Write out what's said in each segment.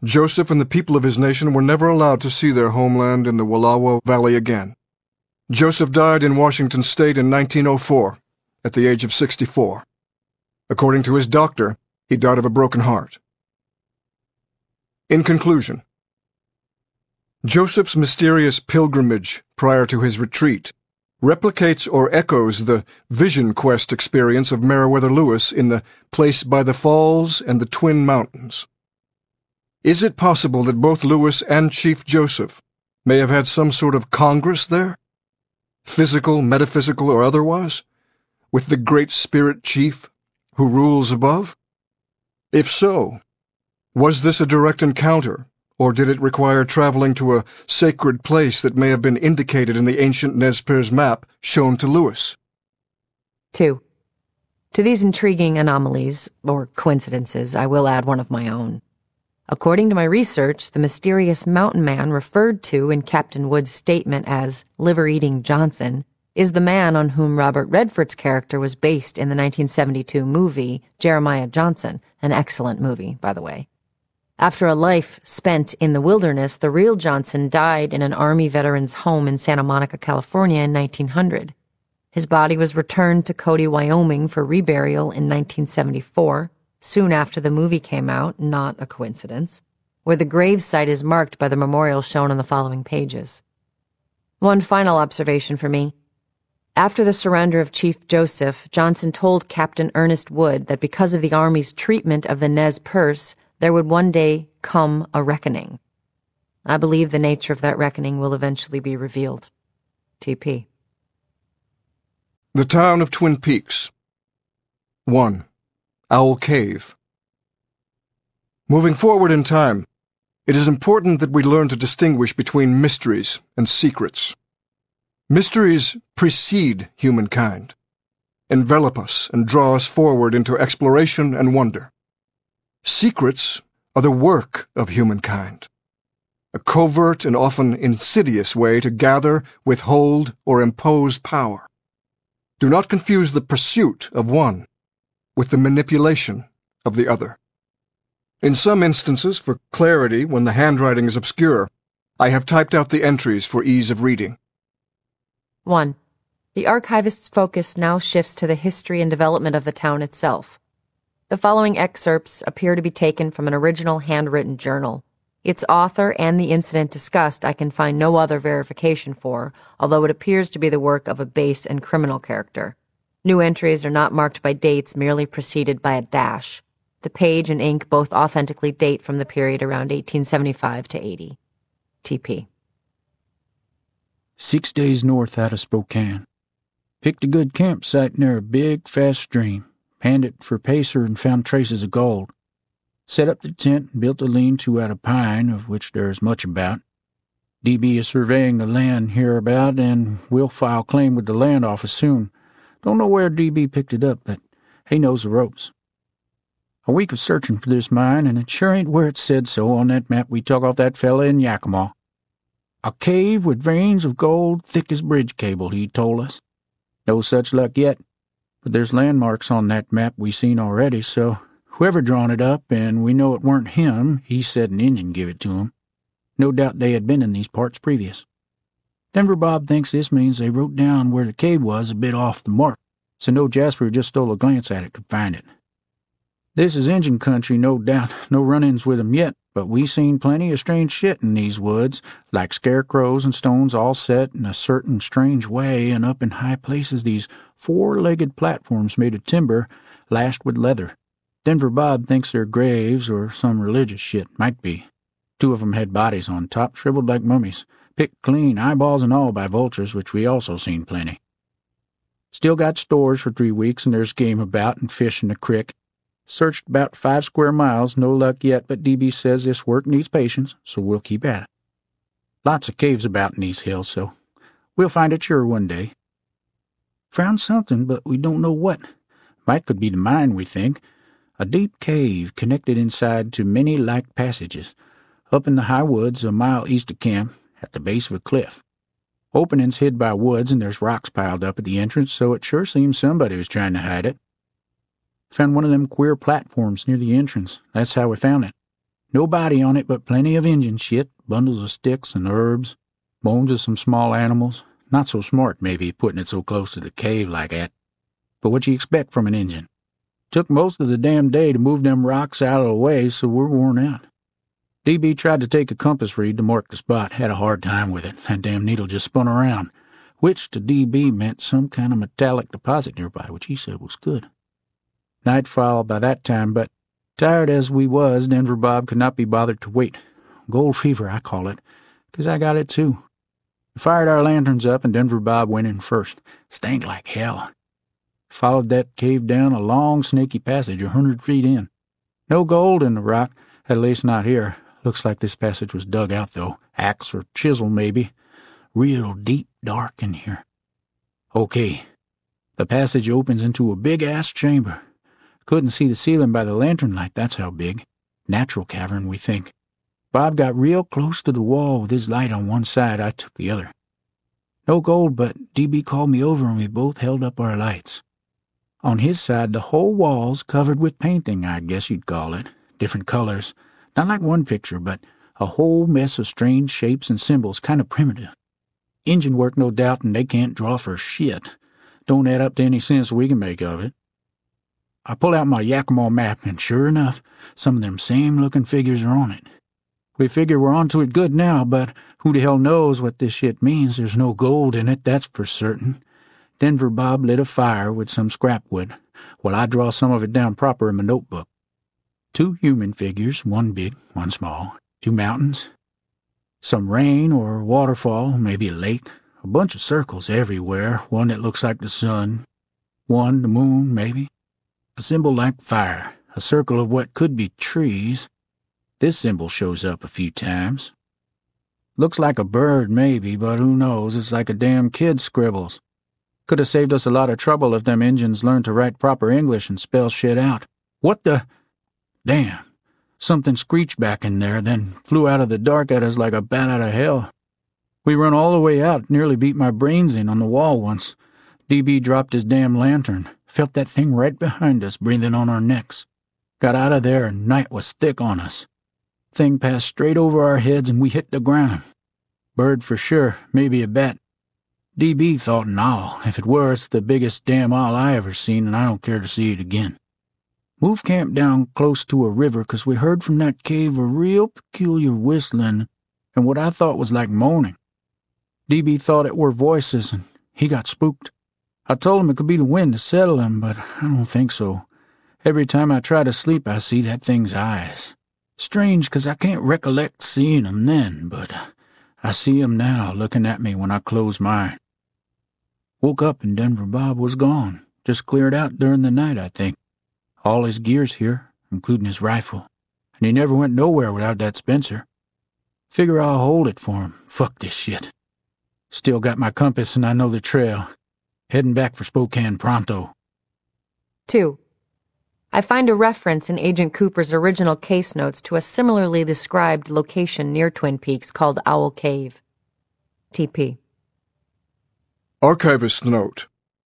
Joseph and the people of his nation were never allowed to see their homeland in the Wallowa Valley again. Joseph died in Washington State in 1904, at the age of 64. According to his doctor, he died of a broken heart. In conclusion, Joseph's mysterious pilgrimage prior to his retreat replicates or echoes the Vision Quest experience of Meriwether Lewis in the Place by the Falls and the Twin Mountains. Is it possible that both Lewis and Chief Joseph may have had some sort of congress there? Physical, metaphysical, or otherwise? With the Great Spirit Chief who rules above? If so, was this a direct encounter, or did it require traveling to a sacred place that may have been indicated in the ancient Nez Perce map shown to Lewis? 2. To these intriguing anomalies, or coincidences, I will add one of my own. According to my research, the mysterious mountain man referred to in Captain Wood's statement as liver-eating Johnson is the man on whom Robert Redford's character was based in the 1972 movie Jeremiah Johnson, an excellent movie, by the way. After a life spent in the wilderness, the real Johnson died in an Army veteran's home in Santa Monica, California in 1900. His body was returned to Cody, Wyoming for reburial in 1974, soon after the movie came out, not a coincidence, where the grave site is marked by the memorial shown on the following pages. One final observation for me. After the surrender of Chief Joseph, Johnson told Captain Ernest Wood that because of the Army's treatment of the Nez Perce, there would one day come a reckoning. I believe the nature of that reckoning will eventually be revealed. TP. The town of Twin Peaks. 1. Owl Cave. Moving forward in time, it is important that we learn to distinguish between mysteries and secrets. Mysteries precede humankind, envelop us and draw us forward into exploration and wonder. Secrets are the work of humankind, a covert and often insidious way to gather, withhold, or impose power. Do not confuse the pursuit of one with the manipulation of the other. In some instances, for clarity when the handwriting is obscure, I have typed out the entries for ease of reading. 1. The archivist's focus now shifts to the history and development of the town itself. The following excerpts appear to be taken from an original handwritten journal. Its author and the incident discussed I can find no other verification for, although it appears to be the work of a base and criminal character. New entries are not marked by dates, merely preceded by a dash. The page and ink both authentically date from the period around 1875 to 80. TP. 6 days north out of Spokane. Picked a good campsite near a big, fast stream. Panned it for pacer and found traces of gold. Set up the tent and built a lean-to out of pine, of which there is much about. DB is surveying the land hereabout, and will file claim with the land office soon. Don't know where DB picked it up, but he knows the ropes. A week of searching for this mine, and it sure ain't where it said so on that map we took off that fella in Yakima. A cave with veins of gold thick as bridge cable, he told us. No such luck yet, but there's landmarks on that map we seen already, so whoever drawn it up, and we know it weren't him, he said an Injun give it to him. No doubt they had been in these parts previous. Denver Bob thinks this means they wrote down where the cave was a bit off the mark, so no Jasper who just stole a glance at it could find it. This is Injun country, no doubt, no run-ins with 'em yet, but we seen plenty of strange shit in these woods, like scarecrows and stones all set in a certain strange way, and up in high places these four-legged platforms made of timber lashed with leather. Denver Bob thinks they're graves or some religious shit, might be. 2 of 'em had bodies on top, shriveled like mummies, picked clean, eyeballs and all, by vultures, which we also seen plenty. Still got stores for 3 weeks, and there's game about and fish in the crick. Searched about 5 square miles, no luck yet, but DB says this work needs patience, so we'll keep at it. Lots of caves about in these hills, so we'll find it sure one day. Found something, but we don't know what. Might could be the mine, we think. A deep cave connected inside to many like passages, up in the high woods a mile east of camp, at the base of a cliff. Openings hid by woods, and there's rocks piled up at the entrance, so it sure seems somebody was trying to hide it. Found one of them queer platforms near the entrance. That's how we found it. No body on it, but plenty of Injun shit, bundles of sticks and herbs, bones of some small animals. Not so smart, maybe, putting it so close to the cave like that. But what you expect from an Injun? Took most of the damn day to move them rocks out of the way, so we're worn out. DB tried to take a compass read to mark the spot, had a hard time with it. That damn needle just spun around, which to DB meant some kind of metallic deposit nearby, which he said was good. Nightfall by that time, but tired as we was, Denver Bob could not be bothered to wait. Gold fever, I call it, 'cause I got it too. We fired our lanterns up, and Denver Bob went in first. Stank like hell. Followed that cave down a long, snaky passage 100 feet in. No gold in the rock, at least not here. Looks like this passage was dug out, though. Axe or chisel, maybe. Real deep dark in here. Okay. The passage opens into a big-ass chamber. Couldn't see the ceiling by the lantern light, that's how big. Natural cavern, we think. Bob got real close to the wall with his light on one side. I took the other. No gold, but DB called me over and we both held up our lights. On his side, the whole wall's covered with painting, I guess you'd call it. Different colors. Not like one picture, but a whole mess of strange shapes and symbols, kind of primitive. Injun work, no doubt, and they can't draw for shit. Don't add up to any sense we can make of it. I pull out my Yakima map, and sure enough, some of them same-looking figures are on it. We figure we're onto it good now, but who the hell knows what this shit means? There's no gold in it, that's for certain. Denver Bob lit a fire with some scrap wood, while I draw some of it down proper in my notebook. 2 human figures, one big, one small. 2 mountains. Some rain or waterfall, maybe a lake. A bunch of circles everywhere, one that looks like the sun. One, the moon, maybe. A symbol like fire, a circle of what could be trees. This symbol shows up a few times. Looks like a bird, maybe, but who knows? It's like a damn kid's scribbles. Could have saved us a lot of trouble if them Injuns learned to write proper English and spell shit out. What the? Damn. Something screeched back in there, then flew out of the dark at us like a bat out of hell. We run all the way out, nearly beat my brains in on the wall once. DB dropped his damn lantern. Felt that thing right behind us, breathing on our necks. Got out of there, and night was thick on us. Thing passed straight over our heads, and we hit the ground. Bird for sure, maybe a bat. DB thought an owl. If it were, it's the biggest damn owl I ever seen, and I don't care to see it again. Moved camp down close to a river, 'cause we heard from that cave a real peculiar whistling, and what I thought was like moaning. DB thought it were voices, and he got spooked. I told him it could be the wind to settle him, but I don't think so. Every time I try to sleep, I see that thing's eyes. Strange, 'cause I can't recollect seeing 'em then, but I see 'em now looking at me when I close mine. Woke up and Denver Bob was gone. Just cleared out during the night, I think. All his gear's here, including his rifle. And he never went nowhere without that Spencer. Figure I'll hold it for him. Fuck this shit. Still got my compass and I know the trail. Heading back for Spokane pronto. 2. I find a reference in Agent Cooper's original case notes to a similarly described location near Twin Peaks called Owl Cave. TP. Archivist note.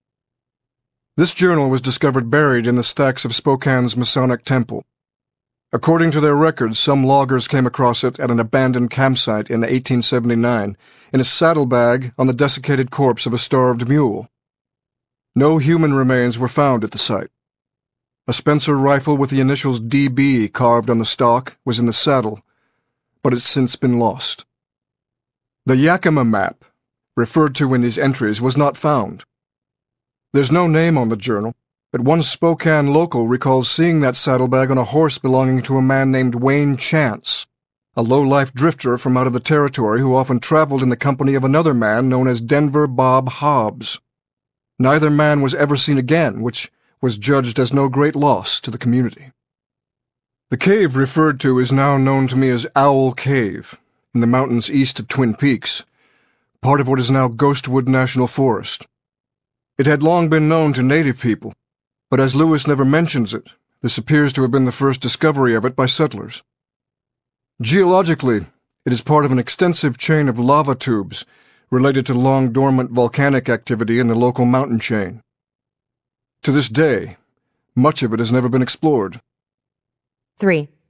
This journal was discovered buried in the stacks of Spokane's Masonic Temple. According to their records, some loggers came across it at an abandoned campsite in 1879 in a saddlebag on the desiccated corpse of a starved mule. No human remains were found at the site. A Spencer rifle with the initials DB carved on the stock was in the saddle, but it's since been lost. The Yakima map, referred to in these entries, was not found. There's no name on the journal, but one Spokane local recalls seeing that saddlebag on a horse belonging to a man named Wayne Chance, a low-life drifter from out of the territory who often traveled in the company of another man known as Denver Bob Hobbs. Neither man was ever seen again, which was judged as no great loss to the community. The cave referred to is now known to me as Owl Cave, in the mountains east of Twin Peaks, part of what is now Ghostwood National Forest. It had long been known to native people, but as Lewis never mentions it, this appears to have been the first discovery of it by settlers. Geologically, it is part of an extensive chain of lava tubes related to long-dormant volcanic activity in the local mountain chain. To this day, much of it has never been explored. 3.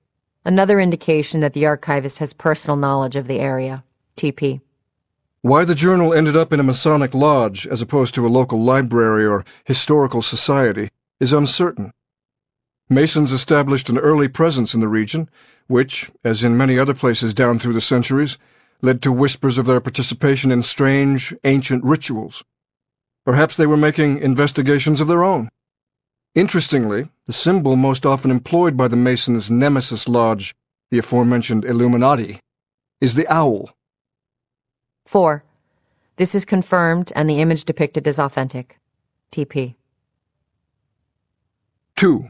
Another indication that the archivist has personal knowledge of the area. TP. Why the journal ended up in a Masonic lodge as opposed to a local library or historical society is uncertain. Masons established an early presence in the region, which, as in many other places down through the centuries, led to whispers of their participation in strange, ancient rituals. Perhaps they were making investigations of their own. Interestingly, the symbol most often employed by the Masons' nemesis lodge, the aforementioned Illuminati, is the owl. 4. This is confirmed and the image depicted is authentic. TP. 2.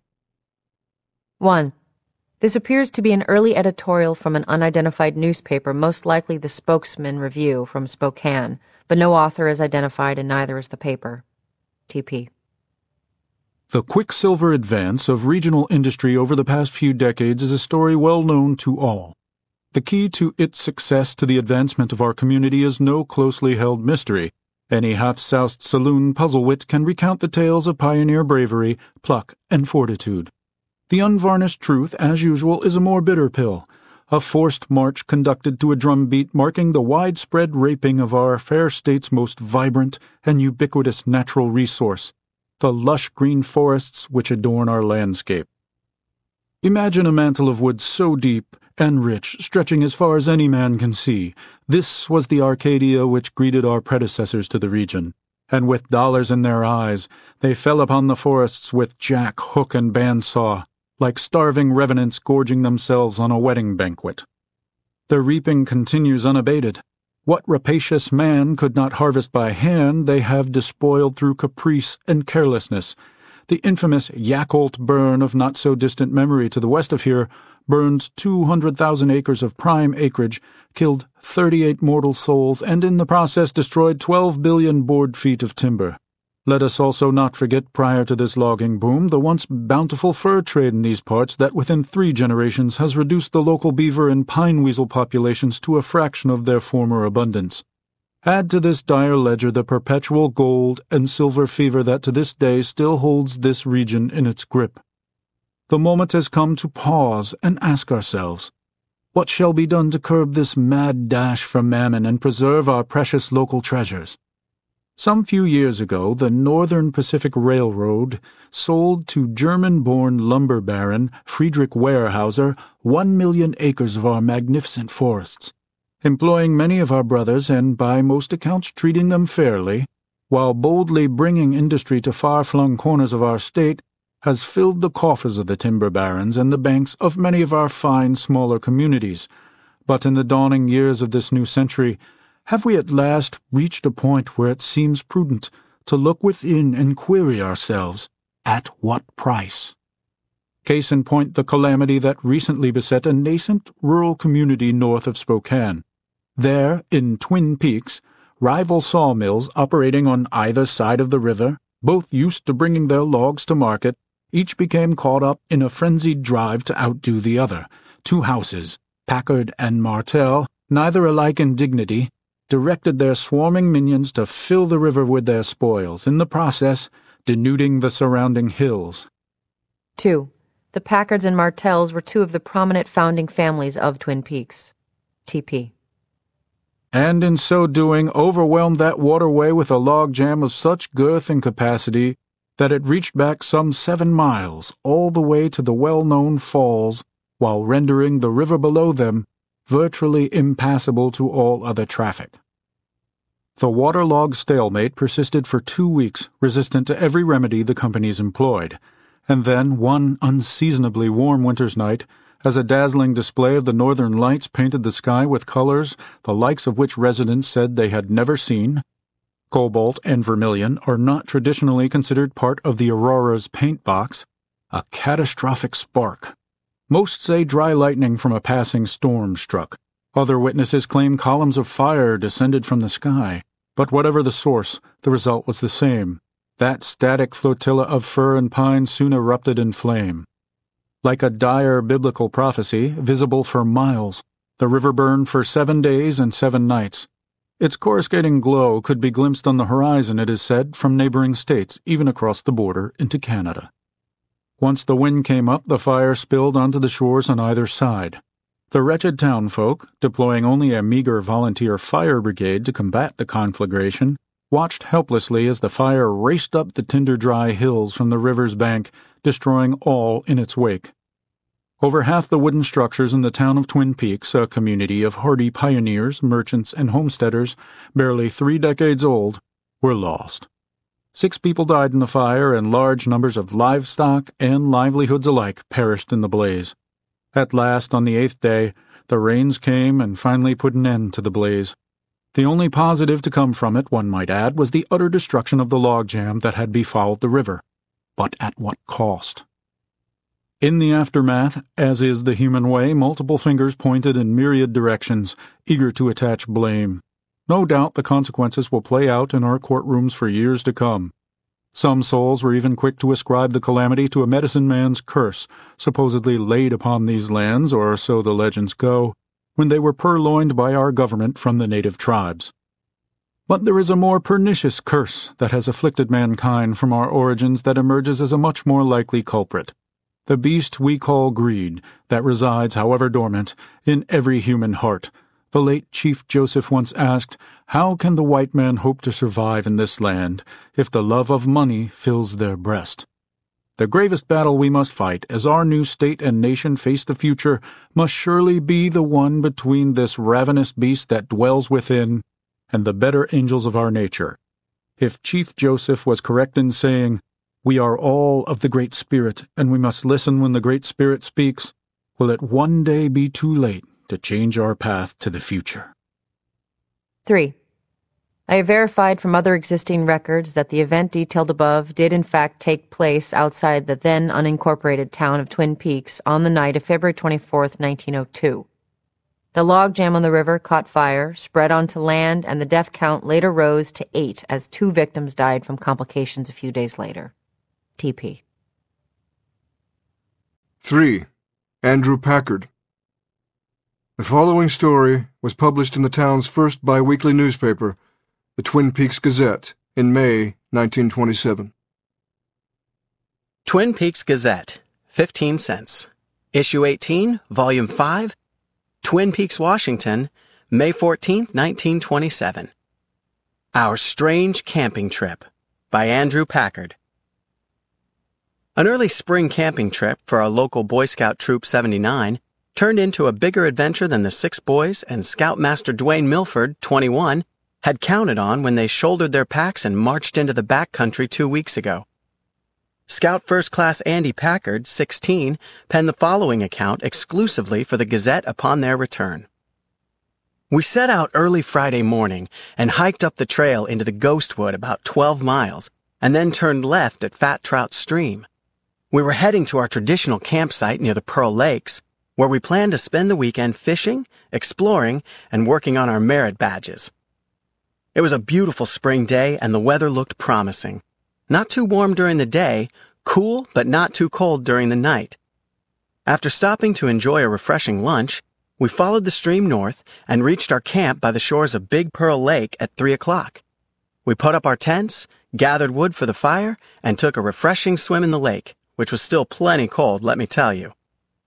1. This appears to be an early editorial from an unidentified newspaper, most likely the Spokesman Review from Spokane, but no author is identified and neither is the paper. TP. The quicksilver advance of regional industry over the past few decades is a story well known to all. The key to its success to the advancement of our community is no closely held mystery. Any half-soused saloon puzzlewit can recount the tales of pioneer bravery, pluck, and fortitude. The unvarnished truth, as usual, is a more bitter pill, a forced march conducted to a drumbeat marking the widespread raping of our fair state's most vibrant and ubiquitous natural resource, the lush green forests which adorn our landscape. Imagine a mantle of wood so deep and rich, stretching as far as any man can see. This was the Arcadia which greeted our predecessors to the region, and with dollars in their eyes, they fell upon the forests with jack, hook, and bandsaw, like starving revenants gorging themselves on a wedding banquet. The reaping continues unabated. What rapacious man could not harvest by hand, they have despoiled through caprice and carelessness. The infamous Yacolt burn of not-so-distant memory to the west of here burned 200,000 acres of prime acreage, killed 38 mortal souls, and in the process destroyed 12 billion board feet of timber. Let us also not forget, prior to this logging boom, the once bountiful fur trade in these parts that within 3 generations has reduced the local beaver and pine weasel populations to a fraction of their former abundance. Add to this dire ledger the perpetual gold and silver fever that to this day still holds this region in its grip. The moment has come to pause and ask ourselves, what shall be done to curb this mad dash for mammon and preserve our precious local treasures? Some few years ago, the Northern Pacific Railroad sold to German-born lumber baron Friedrich Weyerhaeuser 1 million acres of our magnificent forests. Employing many of our brothers and, by most accounts, treating them fairly, while boldly bringing industry to far-flung corners of our state, has filled the coffers of the timber barons and the banks of many of our fine, smaller communities. But in the dawning years of this new century, have we at last reached a point where it seems prudent to look within and query ourselves, at what price? Case in point, the calamity that recently beset a nascent rural community north of Spokane. There, in Twin Peaks, rival sawmills operating on either side of the river, both used to bringing their logs to market, each became caught up in a frenzied drive to outdo the other. 2 houses, Packard and Martel, neither alike in dignity, directed their swarming minions to fill the river with their spoils, in the process denuding the surrounding hills. 2. The Packards and Martells were 2 of the prominent founding families of Twin Peaks. TP. And in so doing overwhelmed that waterway with a logjam of such girth and capacity that it reached back some 7 miles, all the way to the well-known falls, while rendering the river below them virtually impassable to all other traffic. The waterlogged stalemate persisted for 2 weeks, resistant to every remedy the companies employed, and then one unseasonably warm winter's night, as a dazzling display of the northern lights painted the sky with colors the likes of which residents said they had never seen. Cobalt and vermilion are not traditionally considered part of the aurora's paint box. A catastrophic spark. Most say dry lightning from a passing storm struck. Other witnesses claim columns of fire descended from the sky. But whatever the source, the result was the same. That static flotilla of fir and pine soon erupted in flame. Like a dire biblical prophecy, visible for miles, the river burned for 7 days and 7 nights. Its coruscating glow could be glimpsed on the horizon, it is said, from neighboring states, even across the border into Canada. Once the wind came up, the fire spilled onto the shores on either side. The wretched townfolk, deploying only a meager volunteer fire brigade to combat the conflagration, watched helplessly as the fire raced up the tinder-dry hills from the river's bank, destroying all in its wake. Over half the wooden structures in the town of Twin Peaks, a community of hardy pioneers, merchants, and homesteaders, barely 3 decades old, were lost. 6 people died in the fire, and large numbers of livestock and livelihoods alike perished in the blaze. At last, on the 8th day, the rains came and finally put an end to the blaze. The only positive to come from it, one might add, was the utter destruction of the logjam that had befouled the river. But at what cost? In the aftermath, as is the human way, multiple fingers pointed in myriad directions, eager to attach blame. No doubt the consequences will play out in our courtrooms for years to come. Some souls were even quick to ascribe the calamity to a medicine man's curse, supposedly laid upon these lands, or so the legends go, when they were purloined by our government from the native tribes. But there is a more pernicious curse that has afflicted mankind from our origins that emerges as a much more likely culprit. The beast we call greed, that resides, however dormant, in every human heart. The late Chief Joseph once asked, "How can the white man hope to survive in this land if the love of money fills their breast?" The gravest battle we must fight, as our new state and nation face the future, must surely be the one between this ravenous beast that dwells within and the better angels of our nature. If Chief Joseph was correct in saying, "We are all of the Great Spirit, and we must listen when the Great Spirit speaks," will it one day be too late to change our path to the future? 3. I have verified from other existing records that the event detailed above did in fact take place outside the then unincorporated town of Twin Peaks on the night of February 24th, 1902. The logjam on the river caught fire, spread onto land, and the death count later rose to 8 as 2 victims died from complications a few days later. TP. 3. Andrew Packard. The following story was published in the town's first bi-weekly newspaper, the Twin Peaks Gazette, in May 1927. Twin Peaks Gazette, 15 cents. Issue 18, Volume 5, Twin Peaks, Washington, May 14, 1927. Our Strange Camping Trip, by Andrew Packard. An early spring camping trip for our local Boy Scout Troop 79 turned into a bigger adventure than the 6 boys and Scoutmaster Dwayne Milford, 21, had counted on when they shouldered their packs and marched into the backcountry 2 weeks ago. Scout First Class Andy Packard, 16, penned the following account exclusively for the Gazette upon their return. We set out early Friday morning and hiked up the trail into the Ghostwood about 12 miles, and then turned left at Fat Trout Stream. We were heading to our traditional campsite near the Pearl Lakes, where we planned to spend the weekend fishing, exploring, and working on our merit badges. It was a beautiful spring day, and the weather looked promising. Not too warm during the day, cool but not too cold during the night. After stopping to enjoy a refreshing lunch, we followed the stream north and reached our camp by the shores of Big Pearl Lake at 3 o'clock. We put up our tents, gathered wood for the fire, and took a refreshing swim in the lake, which was still plenty cold, let me tell you.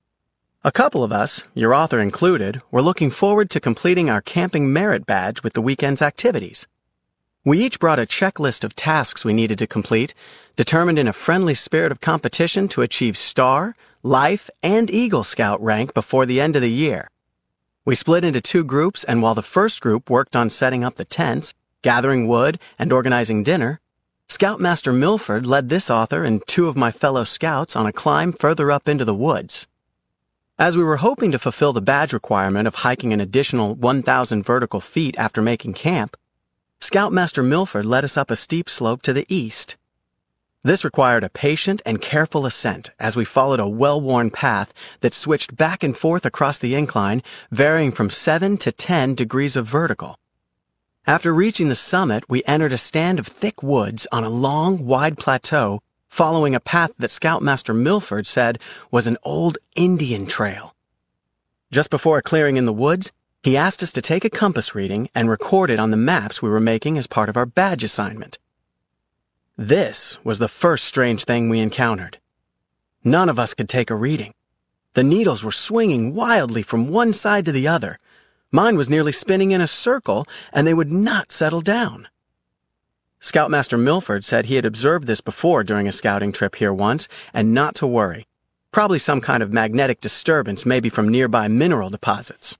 A couple of us, your author included, were looking forward to completing our camping merit badge with the weekend's activities. We each brought a checklist of tasks we needed to complete, determined in a friendly spirit of competition to achieve Star, Life, and Eagle Scout rank before the end of the year. We split into 2 groups, and while the first group worked on setting up the tents, gathering wood, and organizing dinner, Scoutmaster Milford led this author and 2 of my fellow scouts on a climb further up into the woods. As we were hoping to fulfill the badge requirement of hiking an additional 1,000 vertical feet after making camp, Scoutmaster Milford led us up a steep slope to the east. This required a patient and careful ascent as we followed a well-worn path that switched back and forth across the incline, varying from 7 to 10 degrees of vertical. After reaching the summit, we entered a stand of thick woods on a long, wide plateau, following a path that Scoutmaster Milford said was an old Indian trail. Just before a clearing in the woods, he asked us to take a compass reading and record it on the maps we were making as part of our badge assignment. This was the first strange thing we encountered. None of us could take a reading. The needles were swinging wildly from one side to the other. Mine was nearly spinning in a circle, and they would not settle down. Scoutmaster Milford said he had observed this before during a scouting trip here once, and not to worry. Probably some kind of magnetic disturbance, maybe from nearby mineral deposits.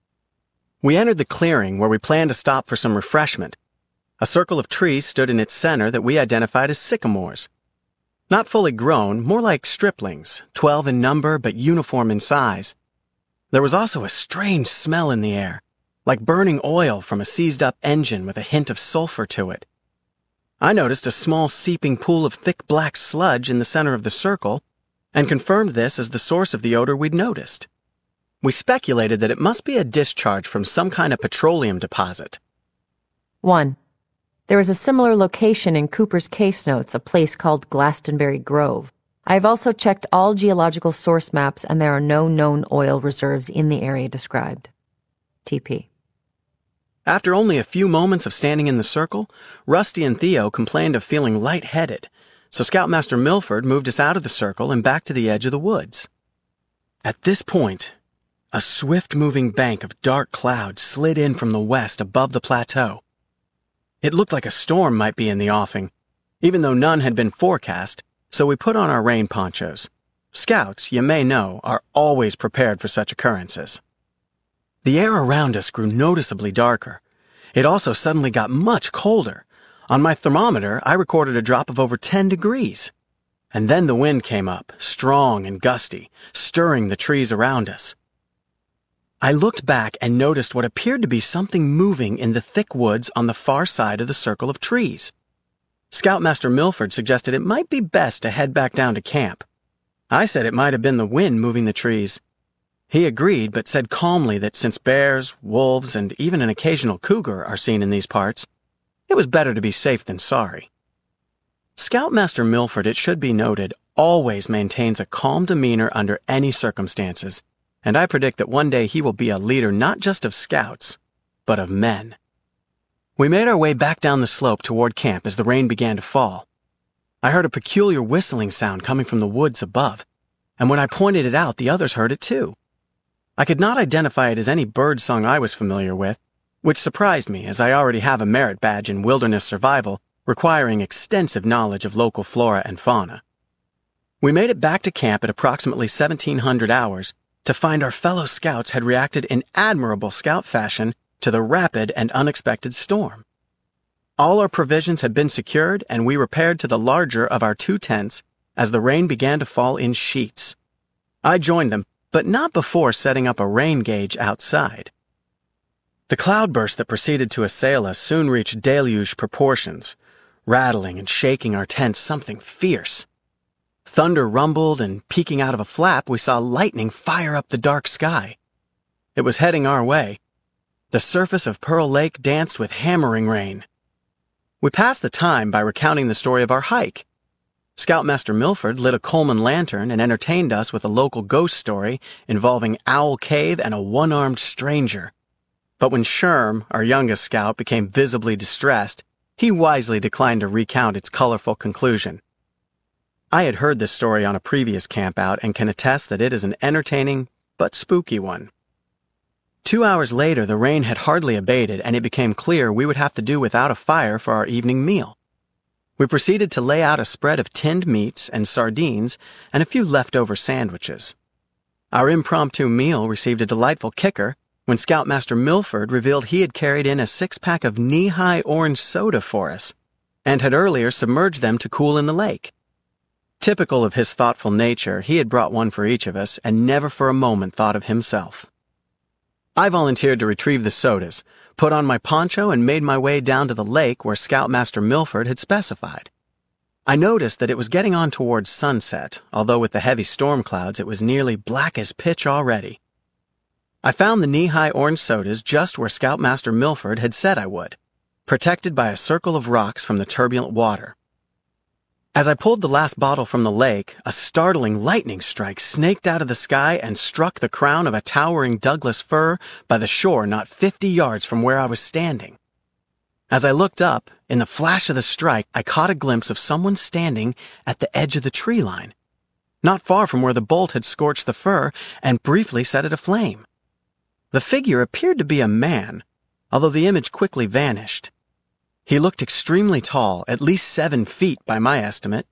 We entered the clearing where we planned to stop for some refreshment. A circle of trees stood in its center that we identified as sycamores. Not fully grown, more like striplings, 12 in number but uniform in size. There was also a strange smell in the air, like burning oil from a seized-up engine with a hint of sulfur to it. I noticed a small seeping pool of thick black sludge in the center of the circle, and confirmed this as the source of the odor we'd noticed. We speculated that it must be a discharge from some kind of petroleum deposit. 1. There is a similar location in Cooper's case notes, a place called Glastonbury Grove. I have also checked all geological source maps, and there are no known oil reserves in the area described. TP. After only a few moments of standing in the circle, Rusty and Theo complained of feeling lightheaded, so Scoutmaster Milford moved us out of the circle and back to the edge of the woods. At this point, a swift-moving bank of dark clouds slid in from the west above the plateau. It looked like a storm might be in the offing, even though none had been forecast, so we put on our rain ponchos. Scouts, you may know, are always prepared for such occurrences. The air around us grew noticeably darker. It also suddenly got much colder. On my thermometer, I recorded a drop of over 10 degrees. And then the wind came up, strong and gusty, stirring the trees around us. I looked back and noticed what appeared to be something moving in the thick woods on the far side of the circle of trees. Scoutmaster Milford suggested it might be best to head back down to camp. I said it might have been the wind moving the trees. He agreed, but said calmly that since bears, wolves, and even an occasional cougar are seen in these parts, it was better to be safe than sorry. Scoutmaster Milford, it should be noted, always maintains a calm demeanor under any circumstances, and I predict that one day he will be a leader not just of scouts, but of men. We made our way back down the slope toward camp as the rain began to fall. I heard a peculiar whistling sound coming from the woods above, and when I pointed it out, the others heard it too. I could not identify it as any bird song I was familiar with, which surprised me as I already have a merit badge in wilderness survival requiring extensive knowledge of local flora and fauna. We made it back to camp at approximately 1700 hours to find our fellow scouts had reacted in admirable scout fashion to the rapid and unexpected storm. All our provisions had been secured, and we repaired to the larger of our 2 tents as the rain began to fall in sheets. I joined them, but not before setting up a rain gauge outside. The cloudburst that proceeded to assail us soon reached deluge proportions, rattling and shaking our tents something fierce. Thunder rumbled, and peeking out of a flap, we saw lightning fire up the dark sky. It was heading our way. The surface of Pearl Lake danced with hammering rain. We passed the time by recounting the story of our hike. Scoutmaster Milford lit a Coleman lantern and entertained us with a local ghost story involving Owl Cave and a one-armed stranger. But when Sherm, our youngest scout, became visibly distressed, he wisely declined to recount its colorful conclusion. I had heard this story on a previous campout and can attest that it is an entertaining but spooky one. 2 hours later, the rain had hardly abated, and it became clear we would have to do without a fire for our evening meal. We proceeded to lay out a spread of tinned meats and sardines and a few leftover sandwiches. Our impromptu meal received a delightful kicker when Scoutmaster Milford revealed he had carried in a 6-pack of knee-high orange soda for us, and had earlier submerged them to cool in the lake. Typical of his thoughtful nature, he had brought one for each of us and never for a moment thought of himself. I volunteered to retrieve the sodas, put on my poncho, and made my way down to the lake where Scoutmaster Milford had specified. I noticed that it was getting on towards sunset, although with the heavy storm clouds it was nearly black as pitch already. I found the knee-high orange sodas just where Scoutmaster Milford had said I would, protected by a circle of rocks from the turbulent water. As I pulled the last bottle from the lake, a startling lightning strike snaked out of the sky and struck the crown of a towering Douglas fir by the shore not 50 yards from where I was standing. As I looked up, in the flash of the strike, I caught a glimpse of someone standing at the edge of the tree line. not far from where the bolt had scorched the fur and briefly set it aflame. The figure appeared to be a man, although the image quickly vanished. He looked extremely tall, at least 7 feet by my estimate.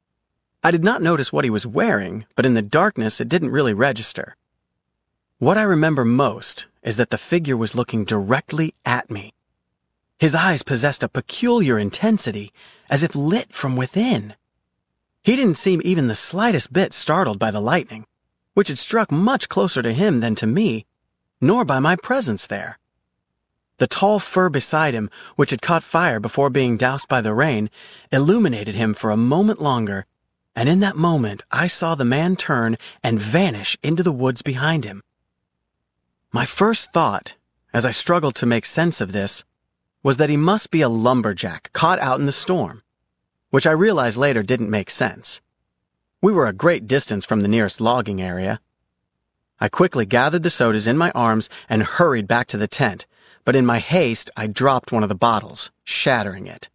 I did not notice what he was wearing, but in the darkness it didn't really register. What I remember most is that the figure was looking directly at me. His eyes possessed a peculiar intensity, as if lit from within. He didn't seem even the slightest bit startled by the lightning, which had struck much closer to him than to me, nor by my presence there. The tall fir beside him, which had caught fire before being doused by the rain, illuminated him for a moment longer, and in that moment I saw the man turn and vanish into the woods behind him. My first thought, as I struggled to make sense of this, was that he must be a lumberjack caught out in the storm, which I realized later didn't make sense. We were a great distance from the nearest logging area. I quickly gathered the sodas in my arms and hurried back to the tent, but in my haste I dropped one of the bottles, shattering it.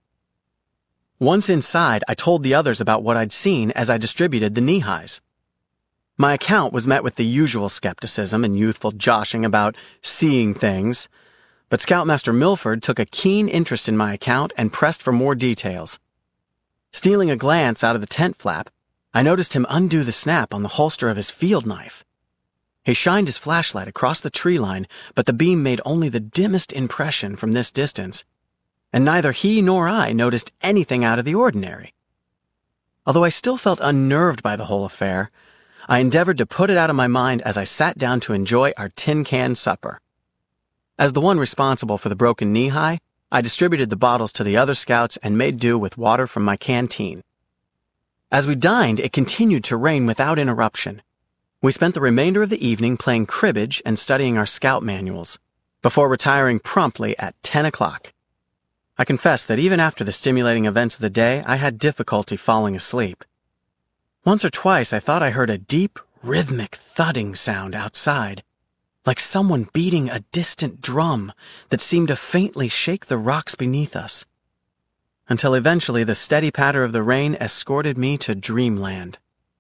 Once inside, I told the others about what I'd seen as I distributed the knee-highs. My account was met with the usual skepticism and youthful joshing about seeing things, but Scoutmaster Milford took a keen interest in my account and pressed for more details. Stealing a glance out of the tent flap, I noticed him undo the snap on the holster of his field knife. He shined his flashlight across the tree line, but the beam made only the dimmest impression from this distance, and neither he nor I noticed anything out of the ordinary. Although I still felt unnerved by the whole affair, I endeavored to put it out of my mind as I sat down to enjoy our tin can supper. As the one responsible for the broken knee-high, I distributed the bottles to the other scouts and made do with water from my canteen. As we dined, it continued to rain without interruption. We spent the remainder of the evening playing cribbage and studying our scout manuals, before retiring promptly at 10 o'clock. I confess that even after the stimulating events of the day, I had difficulty falling asleep. Once or twice I thought I heard a deep, rhythmic thudding sound outside, like someone beating a distant drum that seemed to faintly shake the rocks beneath us, until eventually the steady patter of the rain escorted me to dreamland.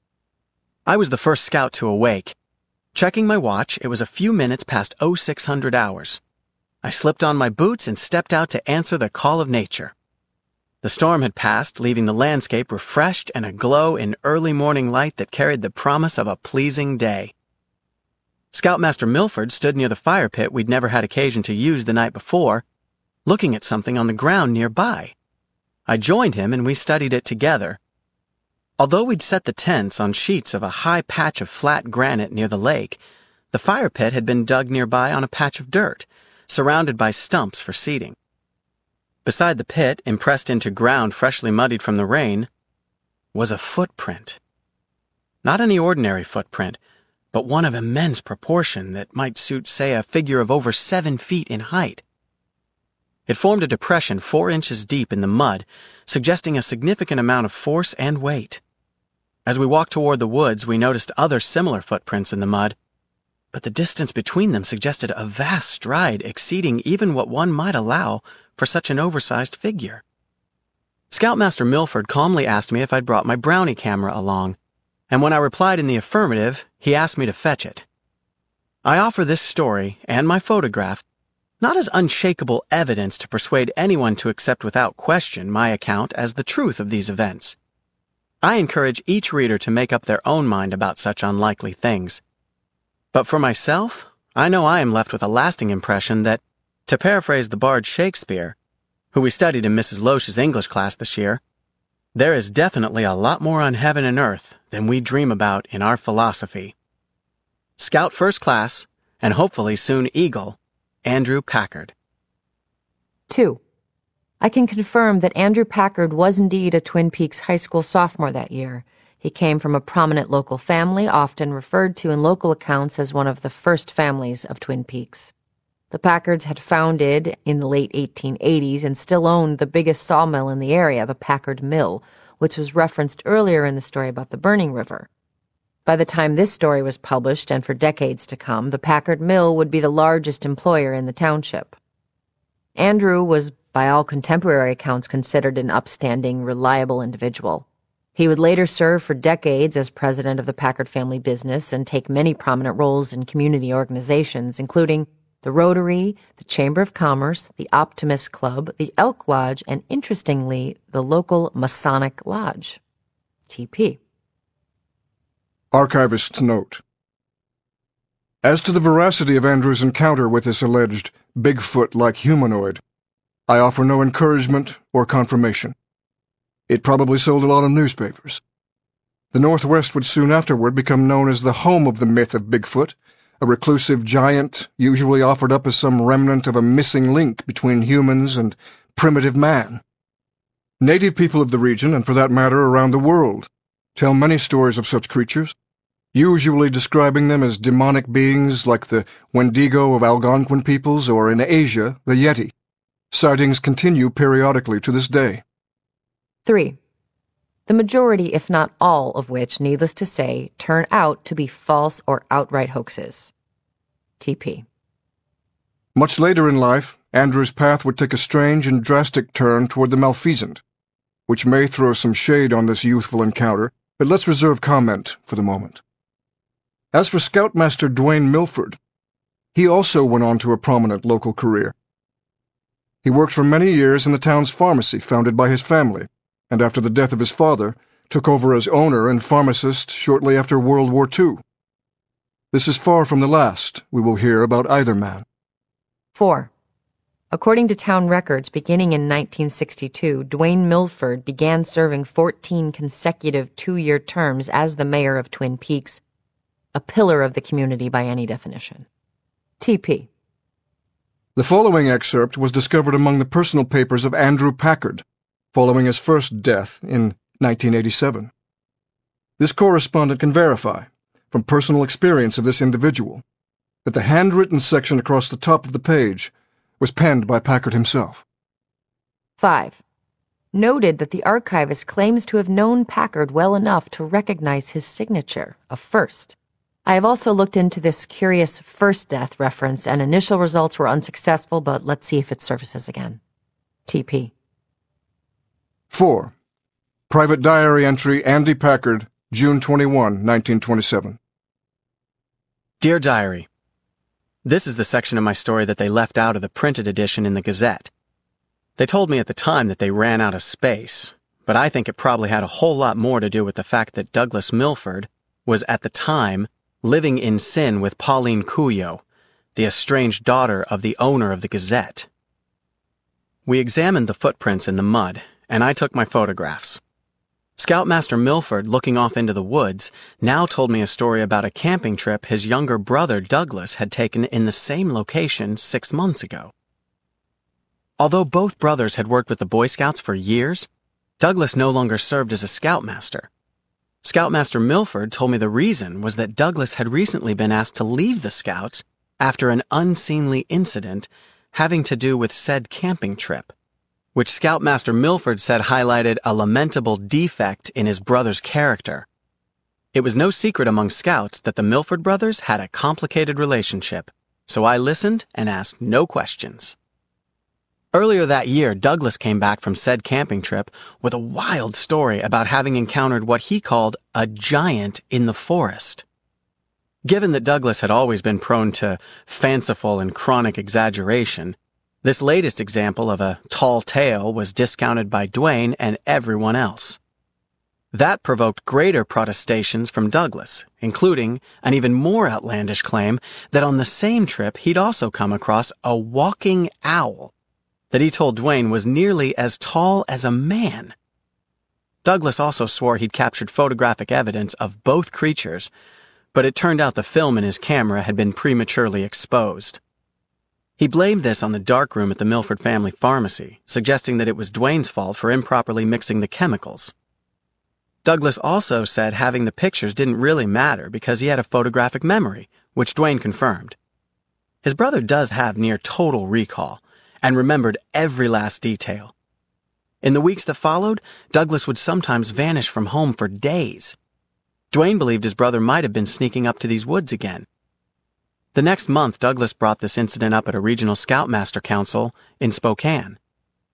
I was the first scout to awake. Checking my watch, it was a few minutes past 0600 hours. I slipped on my boots and stepped out to answer the call of nature. The storm had passed, leaving the landscape refreshed and aglow in early morning light that carried the promise of a pleasing day. Scoutmaster Milford stood near the fire pit we'd never had occasion to use the night before, looking at something on the ground nearby. I joined him and we studied it together. Although we'd set the tents on sheets of a high patch of flat granite near the lake, the fire pit had been dug nearby on a patch of dirt, surrounded by stumps for seating. Beside the pit, impressed into ground freshly muddied from the rain, was a footprint. Not any ordinary footprint, but one of immense proportion that might suit, say, a figure of over 7 feet in height. It formed a depression 4 inches deep in the mud, suggesting a significant amount of force and weight. As we walked toward the woods, we noticed other similar footprints in the mud, but the distance between them suggested a vast stride exceeding even what one might allow for such an oversized figure. Scoutmaster Milford calmly asked me if I'd brought my brownie camera along, and when I replied in the affirmative, he asked me to fetch it. I offer this story, and my photograph, not as unshakable evidence to persuade anyone to accept without question my account as the truth of these events. I encourage each reader to make up their own mind about such unlikely things. But for myself, I know I am left with a lasting impression that, to paraphrase the bard Shakespeare, who we studied in Mrs. Loesch's English class this year, there is definitely a lot more on heaven and earth than we dream about in our philosophy. Scout First Class, and hopefully soon Eagle, Andrew Packard. 2. I can confirm that Andrew Packard was indeed a Twin Peaks High School sophomore that year. He came from a prominent local family, often referred to in local accounts as one of the first families of Twin Peaks. The Packards had founded in the late 1880s and still owned the biggest sawmill in the area, the Packard Mill, which was referenced earlier in the story about the Burning River. By the time this story was published, and for decades to come, the Packard Mill would be the largest employer in the township. Andrew was, by all contemporary accounts, considered an upstanding, reliable individual. He would later serve for decades as president of the Packard family business and take many prominent roles in community organizations, including the Rotary, the Chamber of Commerce, the Optimist Club, the Elk Lodge, and interestingly, the local Masonic Lodge, TP. Archivist's note. As to the veracity of Andrew's encounter with this alleged Bigfoot-like humanoid, I offer no encouragement or confirmation. It probably sold a lot of newspapers. The Northwest would soon afterward become known as the home of the myth of Bigfoot, a reclusive giant usually offered up as some remnant of a missing link between humans and primitive man. Native people of the region, and for that matter around the world, tell many stories of such creatures, usually describing them as demonic beings like the Wendigo of Algonquin peoples or, in Asia, the Yeti. Sightings continue periodically to this day. 3. The majority, if not all, of which, needless to say, turn out to be false or outright hoaxes. TP. Much later in life, Andrew's path would take a strange and drastic turn toward the malfeasant, which may throw some shade on this youthful encounter, but let's reserve comment for the moment. As for Scoutmaster Dwayne Milford, he also went on to a prominent local career. He worked for many years in the town's pharmacy founded by his family, and after the death of his father, took over as owner and pharmacist shortly after World War II. This is far from the last we will hear about either man. 4. According to town records, beginning in 1962, Dwayne Milford began serving 14 consecutive 2-year terms as the mayor of Twin Peaks, a pillar of the community by any definition. TP. The following excerpt was discovered among the personal papers of Andrew Packard, following his first death in 1987. This correspondent can verify, from personal experience of this individual, that the handwritten section across the top of the page was penned by Packard himself. 5. Noted that the archivist claims to have known Packard well enough to recognize his signature, a first. I have also looked into this curious first death reference, and initial results were unsuccessful, but let's see if it surfaces again. TP. 4. Private Diary Entry Andy Packard, June 21, 1927. Dear Diary, this is the section of my story that they left out of the printed edition in the Gazette. They told me at the time that they ran out of space, but I think it probably had a whole lot more to do with the fact that Douglas Milford was at the time living in sin with Pauline Cuyo, the estranged daughter of the owner of the Gazette. We examined the footprints in the mud, and I took my photographs. Scoutmaster Milford, looking off into the woods, now told me a story about a camping trip his younger brother Douglas had taken in the same location 6 months ago. Although both brothers had worked with the Boy Scouts for years, Douglas no longer served as a scoutmaster. Scoutmaster Milford told me the reason was that Douglas had recently been asked to leave the Scouts after an unseemly incident having to do with said camping trip, which Scoutmaster Milford said highlighted a lamentable defect in his brother's character. It was no secret among Scouts that the Milford brothers had a complicated relationship, so I listened and asked no questions. Earlier that year, Douglas came back from said camping trip with a wild story about having encountered what he called a giant in the forest. Given that Douglas had always been prone to fanciful and chronic exaggeration, this latest example of a tall tale was discounted by Dwayne and everyone else. That provoked greater protestations from Douglas, including an even more outlandish claim that on the same trip he'd also come across a walking owl that he told Dwayne was nearly as tall as a man. Douglas also swore he'd captured photographic evidence of both creatures, but it turned out the film in his camera had been prematurely exposed. He blamed this on the darkroom at the Milford family pharmacy, suggesting that it was Dwayne's fault for improperly mixing the chemicals. Douglas also said having the pictures didn't really matter because he had a photographic memory, which Dwayne confirmed. His brother does have near total recall and remembered every last detail. In the weeks that followed, Douglas would sometimes vanish from home for days. Dwayne believed his brother might have been sneaking up to these woods again. The next month, Douglas brought this incident up at a regional Scoutmaster Council in Spokane.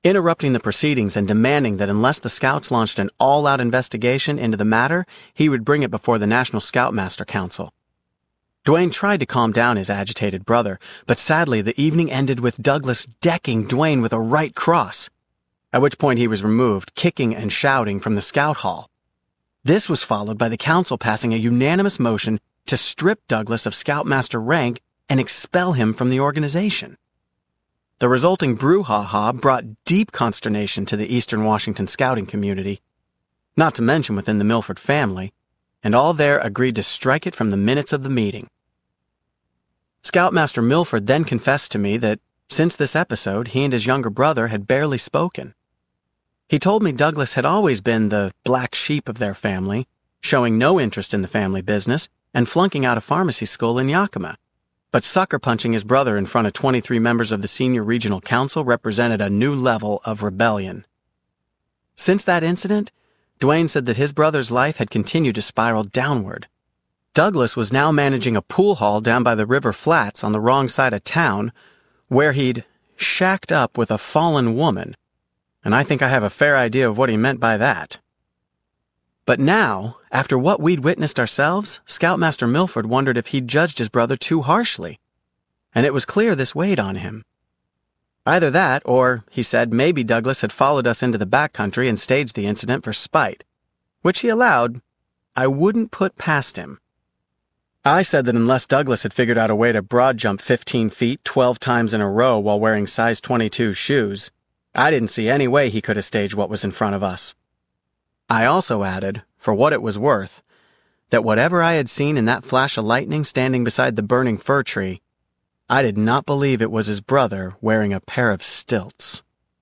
interrupting the proceedings and demanding that unless the Scouts launched an all-out investigation into the matter, he would bring it before the National Scoutmaster Council. Duane tried to calm down his agitated brother, but sadly the evening ended with Douglas decking Duane with a right cross, at which point he was removed, kicking and shouting from the Scout Hall. This was followed by the council passing a unanimous motion to strip Douglas of Scoutmaster rank and expel him from the organization. The resulting brouhaha brought deep consternation to the Eastern Washington scouting community, not to mention within the Milford family, and all there agreed to strike it from the minutes of the meeting. Scoutmaster Milford then confessed to me that since this episode, he and his younger brother had barely spoken. He told me Douglas had always been the black sheep of their family, showing no interest in the family business and flunking out of pharmacy school in Yakima. But sucker punching his brother in front of 23 members of the senior regional council represented a new level of rebellion. Since that incident, Duane said that his brother's life had continued to spiral downward. Douglas was now managing a pool hall down by the river flats on the wrong side of town, where he'd shacked up with a fallen woman, and I think I have a fair idea of what he meant by that. But now, after what we'd witnessed ourselves, Scoutmaster Milford wondered if he'd judged his brother too harshly, and it was clear this weighed on him. Either that, or, he said, maybe Douglas had followed us into the backcountry and staged the incident for spite, which he allowed. I wouldn't put past him. I said that unless Douglas had figured out a way to broad jump 15 feet 12 times in a row while wearing size 22 shoes, I didn't see any way he could have staged what was in front of us. I also added, for what it was worth, that whatever I had seen in that flash of lightning standing beside the burning fir tree, I did not believe it was his brother wearing a pair of stilts.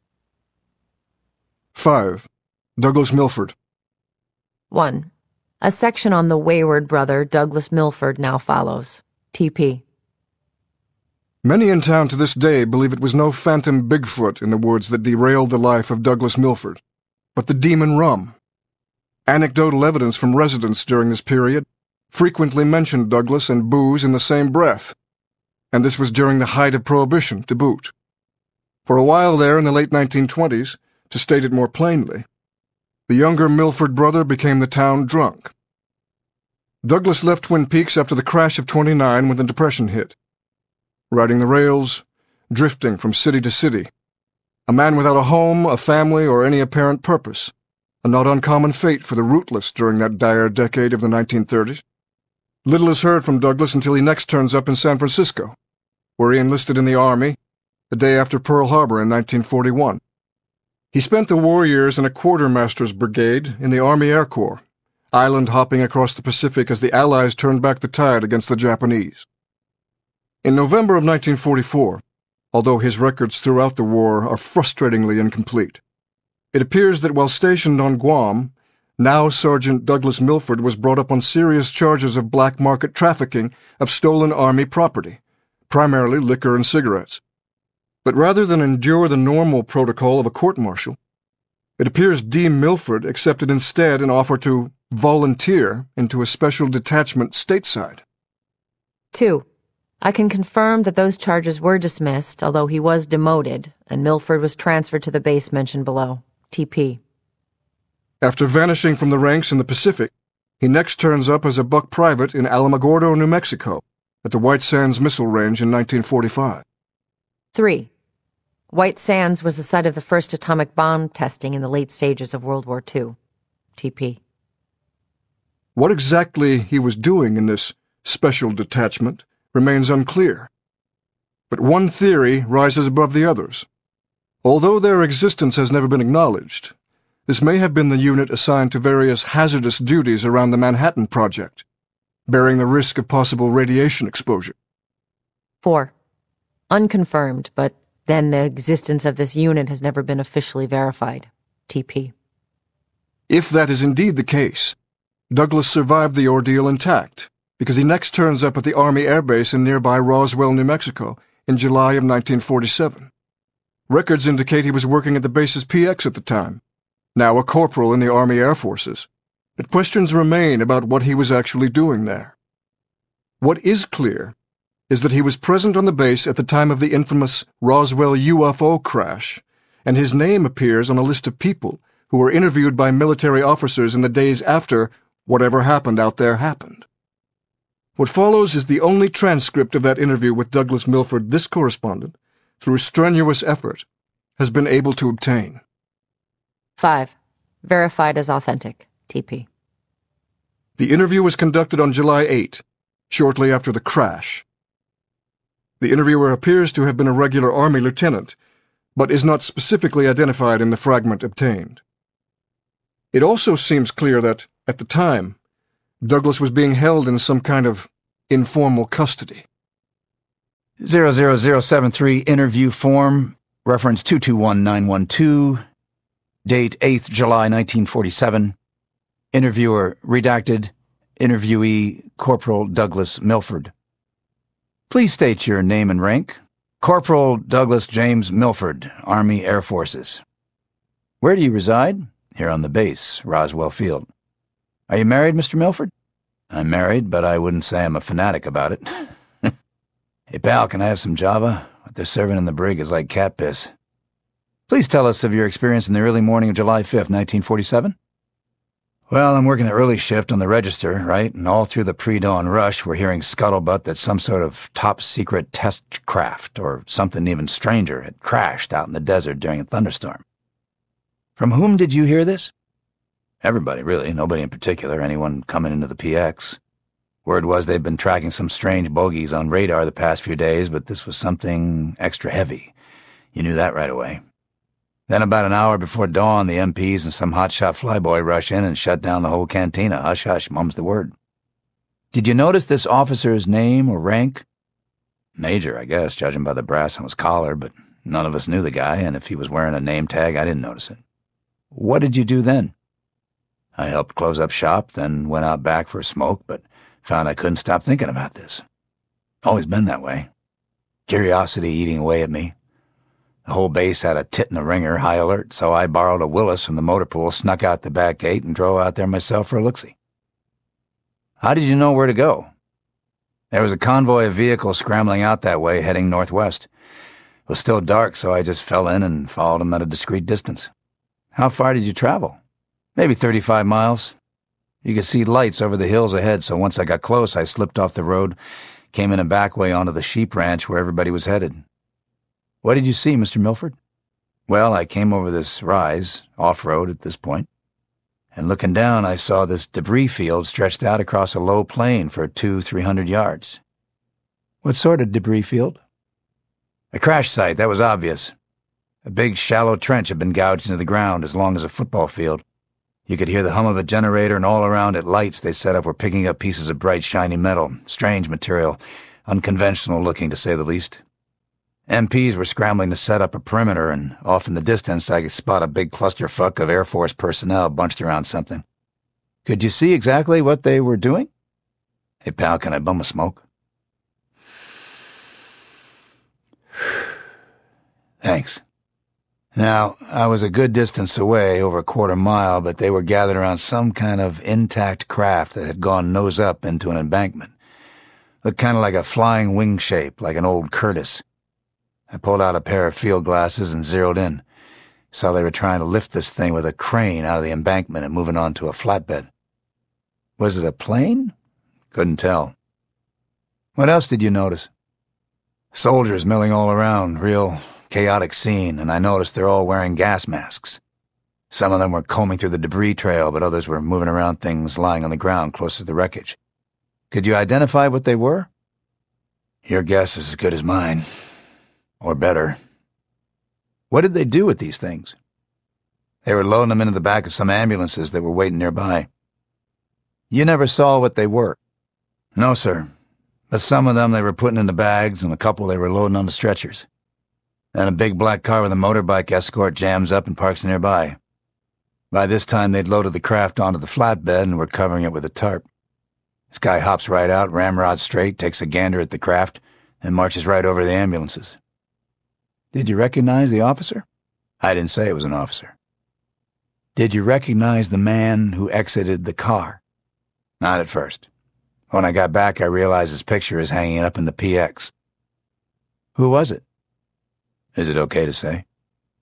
5. Douglas Milford. 1. A section on the wayward brother Douglas Milford now follows. TP. Many in town to this day believe it was no phantom Bigfoot, in the words that derailed the life of Douglas Milford, but the demon rum. Anecdotal evidence from residents during this period frequently mentioned Douglas and booze in the same breath, and this was during the height of Prohibition, to boot. For a while there in the late 1920s, to state it more plainly, the younger Milford brother became the town drunk. Douglas left Twin Peaks after the crash of '29 when the Depression hit. Riding the rails, drifting from city to city, a man without a home, a family, or any apparent purpose, a not uncommon fate for the rootless during that dire decade of the 1930s. Little is heard from Douglas until he next turns up in San Francisco, where he enlisted in the Army the day after Pearl Harbor in 1941. He spent the war years in a quartermaster's brigade in the Army Air Corps, island-hopping across the Pacific as the Allies turned back the tide against the Japanese. In November of 1944, although his records throughout the war are frustratingly incomplete, it appears that while stationed on Guam, now Sergeant Douglas Milford was brought up on serious charges of black market trafficking of stolen Army property, primarily liquor and cigarettes. But rather than endure the normal protocol of a court-martial, it appears D. Milford accepted instead an offer to volunteer into a special detachment stateside. 2. I can confirm that those charges were dismissed, although he was demoted, and Milford was transferred to the base mentioned below. TP. After vanishing from the ranks in the Pacific, he next turns up as a buck private in Alamogordo, New Mexico, at the White Sands Missile Range in 1945. 3. White Sands was the site of the first atomic bomb testing in the late stages of World War II. TP. What exactly he was doing in this special detachment remains unclear. But one theory rises above the others. Although their existence has never been acknowledged, this may have been the unit assigned to various hazardous duties around the Manhattan Project, bearing the risk of possible radiation exposure. 4. Unconfirmed, but then the existence of this unit has never been officially verified. TP. If that is indeed the case, Douglas survived the ordeal intact, because he next turns up at the Army Air Base in nearby Roswell, New Mexico, in July of 1947. Records indicate he was working at the base's PX at the time, now a corporal in the Army Air Forces, but questions remain about what he was actually doing there. What is clear is that he was present on the base at the time of the infamous Roswell UFO crash and his name appears on a list of people who were interviewed by military officers in the days after whatever happened out there happened. What follows is the only transcript of that interview with Douglas Milford this correspondent, through strenuous effort, has been able to obtain. 5. Verified as authentic. TP. The interview was conducted on July 8, shortly after the crash. The interviewer appears to have been a regular Army lieutenant, but is not specifically identified in the fragment obtained. It also seems clear that, at the time, Douglas was being held in some kind of informal custody. 00073 interview form, reference 221912, date 8th July 1947, interviewer redacted, interviewee Corporal Douglas Milford. Please state your name and rank. Corporal Douglas James Milford, Army Air Forces. Where do you reside? Here on the base, Roswell Field. Are you married, Mr. Milford? I'm married, but I wouldn't say I'm a fanatic about it. Hey, pal, can I have some Java? What they're serving in the brig is like cat piss. Please tell us of your experience in the early morning of July 5th, 1947. Well, I'm working the early shift on the register, right? And all through the pre-dawn rush, we're hearing scuttlebutt that some sort of top-secret test craft, or something even stranger, had crashed out in the desert during a thunderstorm. From whom did you hear this? Everybody, really. Nobody in particular. Anyone coming into the PX. Word was they'd been tracking some strange bogies on radar the past few days, but this was something extra heavy. You knew that right away. Then about an hour before dawn, the MPs and some hotshot flyboy rush in and shut down the whole cantina. Hush, hush, mum's the word. Did you notice this officer's name or rank? Major, I guess, judging by the brass on his collar, but none of us knew the guy, and if he was wearing a name tag, I didn't notice it. What did you do then? I helped close up shop, then went out back for a smoke, but found I couldn't stop thinking about this. Always been that way. Curiosity eating away at me. The whole base had a tit and a ringer, high alert, so I borrowed a Willis from the motor pool, snuck out the back gate, and drove out there myself for a look-see. How did you know where to go? There was a convoy of vehicles scrambling out that way, heading northwest. It was still dark, so I just fell in and followed them at a discreet distance. How far did you travel? Maybe 35 miles. You could see lights over the hills ahead, so once I got close, I slipped off the road, came in a back way onto the sheep ranch where everybody was headed. What did you see, Mr. Milford? Well, I came over this rise, off-road at this point, and looking down, I saw this debris field stretched out across a low plain for 200-300 yards. What sort of debris field? A crash site, that was obvious. A big, shallow trench had been gouged into the ground as long as a football field. You could hear the hum of a generator, and all around it lights they set up were picking up pieces of bright, shiny metal, strange material, unconventional looking to say the least. MPs were scrambling to set up a perimeter, and off in the distance I could spot a big clusterfuck of Air Force personnel bunched around something. Could you see exactly what they were doing? Hey, pal, can I bum a smoke? Thanks. Now, I was a good distance away, over a quarter mile, but they were gathered around some kind of intact craft that had gone nose up into an embankment. Looked kind of like a flying wing shape, like an old Curtiss. I pulled out a pair of field glasses and zeroed in. Saw they were trying to lift this thing with a crane out of the embankment and moving on to a flatbed. Was it a plane? Couldn't tell. What else did you notice? Soldiers milling all around, real chaotic scene, and I noticed they're all wearing gas masks. Some of them were combing through the debris trail, but others were moving around things lying on the ground close to the wreckage. Could you identify what they were? Your guess is as good as mine. Or better. What did they do with these things? They were loading them into the back of some ambulances that were waiting nearby. You never saw what they were? No, sir. But some of them they were putting into bags, and a couple they were loading onto stretchers. Then a big black car with a motorbike escort jams up and parks nearby. By this time, they'd loaded the craft onto the flatbed and were covering it with a tarp. This guy hops right out, ramrod straight, takes a gander at the craft, and marches right over the ambulances. Did you recognize the officer? I didn't say it was an officer. Did you recognize the man who exited the car? Not at first. When I got back, I realized his picture is hanging up in the PX. Who was it? Is it okay to say?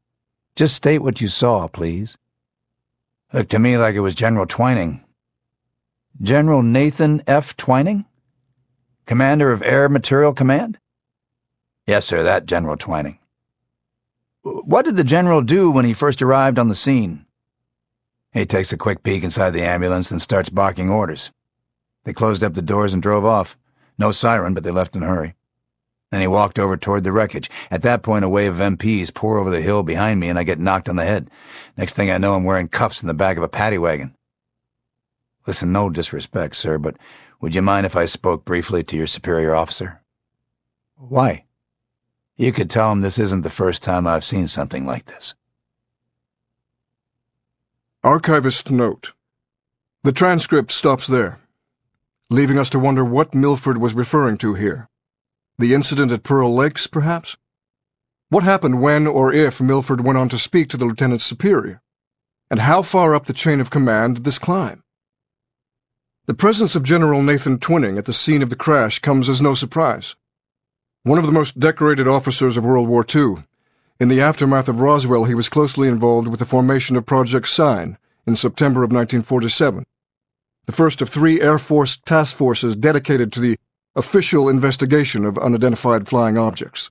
Just state what you saw, please. Looked to me like it was General Twining. General Nathan F. Twining? Commander of Air Material Command? Yes, sir, that General Twining. What did the General do when he first arrived on the scene? He takes a quick peek inside the ambulance and starts barking orders. They closed up the doors and drove off. No siren, but they left in a hurry. Then he walked over toward the wreckage. At that point, a wave of MPs pour over the hill behind me and I get knocked on the head. Next thing I know, I'm wearing cuffs in the back of a paddy wagon. Listen, no disrespect, sir, but would you mind if I spoke briefly to your superior officer? Why? You could tell him this isn't the first time I've seen something like this. Archivist note. The transcript stops there, leaving us to wonder what Milford was referring to here. The incident at Pearl Lakes, perhaps? What happened when or if Milford went on to speak to the lieutenant's superior? And how far up the chain of command did this climb? The presence of General Nathan Twining at the scene of the crash comes as no surprise. One of the most decorated officers of World War II, in the aftermath of Roswell he was closely involved with the formation of Project Sign in September of 1947, the first of 3 Air Force task forces dedicated to the official investigation of unidentified flying objects.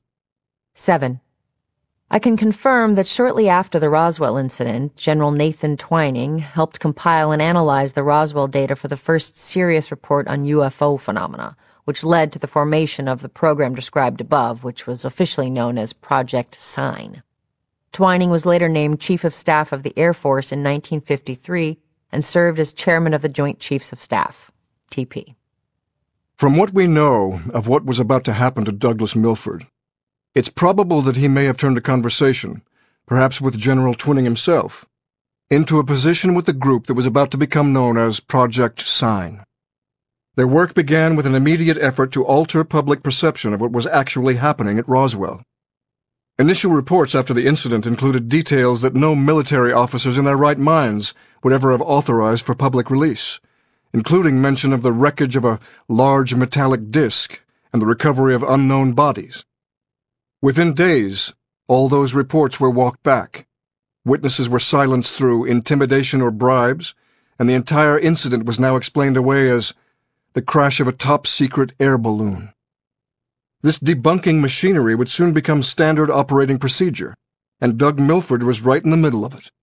7. I can confirm that shortly after the Roswell incident, General Nathan Twining helped compile and analyze the Roswell data for the first serious report on UFO phenomena, which led to the formation of the program described above, which was officially known as Project Sign. Twining was later named Chief of Staff of the Air Force in 1953 and served as Chairman of the Joint Chiefs of Staff, TP. From what we know of what was about to happen to Douglas Milford, it's probable that he may have turned a conversation, perhaps with General Twining himself, into a position with the group that was about to become known as Project Sign. Their work began with an immediate effort to alter public perception of what was actually happening at Roswell. Initial reports after the incident included details that no military officers in their right minds would ever have authorized for public release, including mention of the wreckage of a large metallic disc and the recovery of unknown bodies. Within days, all those reports were walked back. Witnesses were silenced through intimidation or bribes, and the entire incident was now explained away as the crash of a top-secret air balloon. This debunking machinery would soon become standard operating procedure, and Doug Milford was right in the middle of it.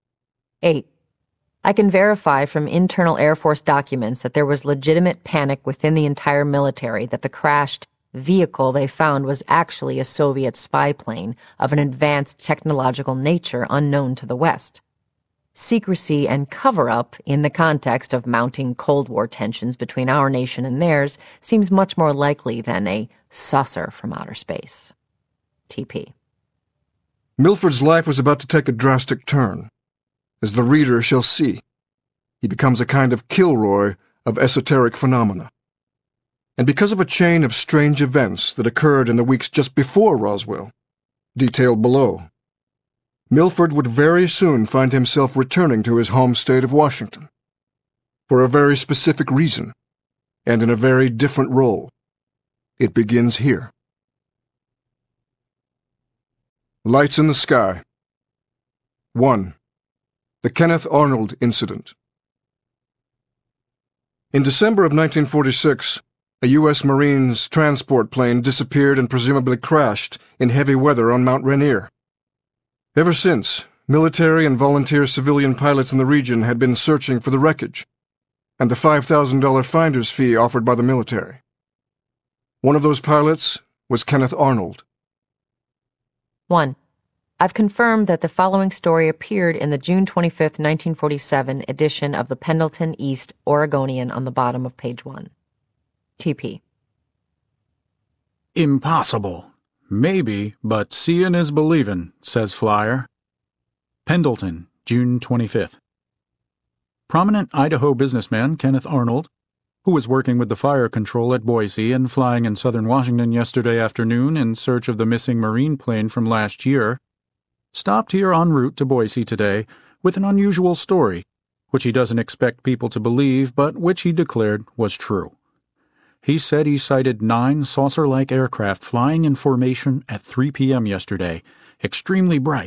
8. I can verify from internal Air Force documents that there was legitimate panic within the entire military that the crashed vehicle they found was actually a Soviet spy plane of an advanced technological nature unknown to the West. Secrecy and cover-up in the context of mounting Cold War tensions between our nation and theirs seems much more likely than a saucer from outer space. TP. Milford's life was about to take a drastic turn. As the reader shall see, he becomes a kind of Kilroy of esoteric phenomena. And because of a chain of strange events that occurred in the weeks just before Roswell, detailed below, Milford would very soon find himself returning to his home state of Washington. For a very specific reason, and in a very different role. It begins here. Lights in the Sky. 1. The Kenneth Arnold Incident. In December of 1946, a U.S. Marines transport plane disappeared and presumably crashed in heavy weather on Mount Rainier. Ever since, military and volunteer civilian pilots in the region had been searching for the wreckage, and the $5,000 finder's fee offered by the military. One of those pilots was Kenneth Arnold. 1. I've confirmed that the following story appeared in the June 25, 1947 edition of the Pendleton East Oregonian on the bottom of page 1. TP. Impossible. Maybe, but seein' is believin', says Flyer. Pendleton, June 25th. Prominent Idaho businessman Kenneth Arnold, who was working with the fire control at Boise and flying in southern Washington yesterday afternoon in search of the missing Marine plane from last year, stopped here en route to Boise today with an unusual story, which he doesn't expect people to believe, but which he declared was true. He said he sighted 9 saucer-like aircraft flying in formation at 3 p.m. yesterday, extremely bright,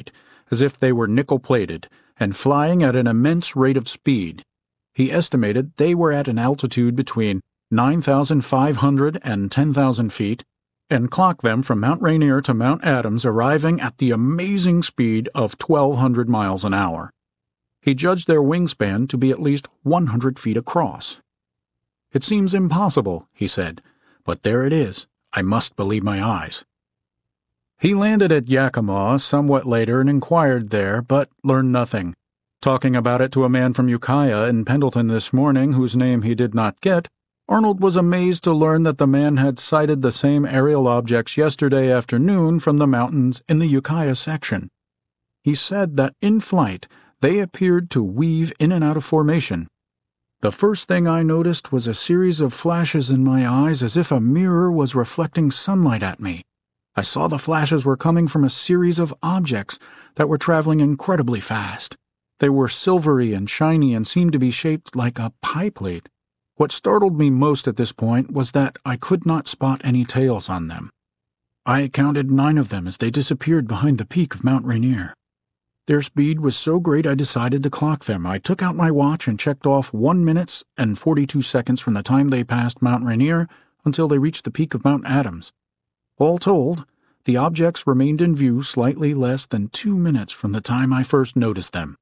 as if they were nickel-plated, and flying at an immense rate of speed. He estimated they were at an altitude between 9,500 and 10,000 feet, and clocked them from Mount Rainier to Mount Adams, arriving at the amazing speed of 1,200 miles an hour. He judged their wingspan to be at least 100 feet across. "It seems impossible," he said, "but there it is. I must believe my eyes." He landed at Yakima somewhat later and inquired there, but learned nothing. Talking about it to a man from Ukiah in Pendleton this morning, whose name he did not get, Arnold was amazed to learn that the man had sighted the same aerial objects yesterday afternoon from the mountains in the Ukiah section. He said that in flight they appeared to weave in and out of formation. "The first thing I noticed was a series of flashes in my eyes as if a mirror was reflecting sunlight at me. I saw the flashes were coming from a series of objects that were traveling incredibly fast. They were silvery and shiny and seemed to be shaped like a pie plate. What startled me most at this point was that I could not spot any tails on them. I counted 9 of them as they disappeared behind the peak of Mount Rainier. Their speed was so great I decided to clock them. I took out my watch and checked off 1 minute and 42 seconds from the time they passed Mount Rainier until they reached the peak of Mount Adams. All told, the objects remained in view slightly less than 2 minutes from the time I first noticed them."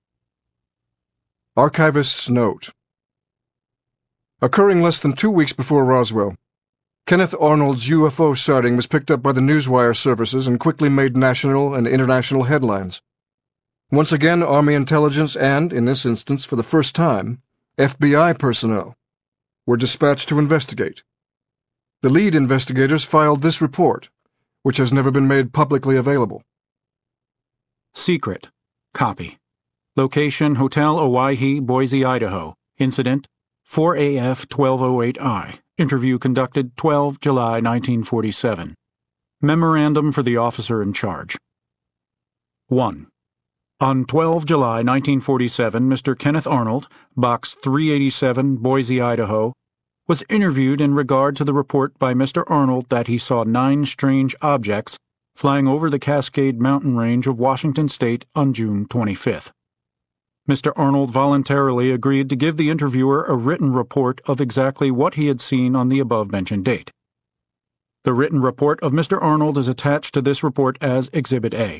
Archivist's note. Occurring less than 2 weeks before Roswell, Kenneth Arnold's UFO sighting was picked up by the newswire services and quickly made national and international headlines. Once again, Army intelligence and, in this instance for the first time, FBI personnel were dispatched to investigate. The lead investigators filed this report, which has never been made publicly available. Secret. Copy. Location: Hotel Owyhee, Boise, Idaho. Incident: 4AF 1208I. Interview conducted 12 July 1947. Memorandum for the officer in charge. 1. On 12 July 1947, Mr. Kenneth Arnold, Box 387, Boise, Idaho, was interviewed in regard to the report by Mr. Arnold that he saw 9 strange objects flying over the Cascade Mountain range of Washington State on June 25th. Mr. Arnold voluntarily agreed to give the interviewer a written report of exactly what he had seen on the above-mentioned date. The written report of Mr. Arnold is attached to this report as Exhibit A.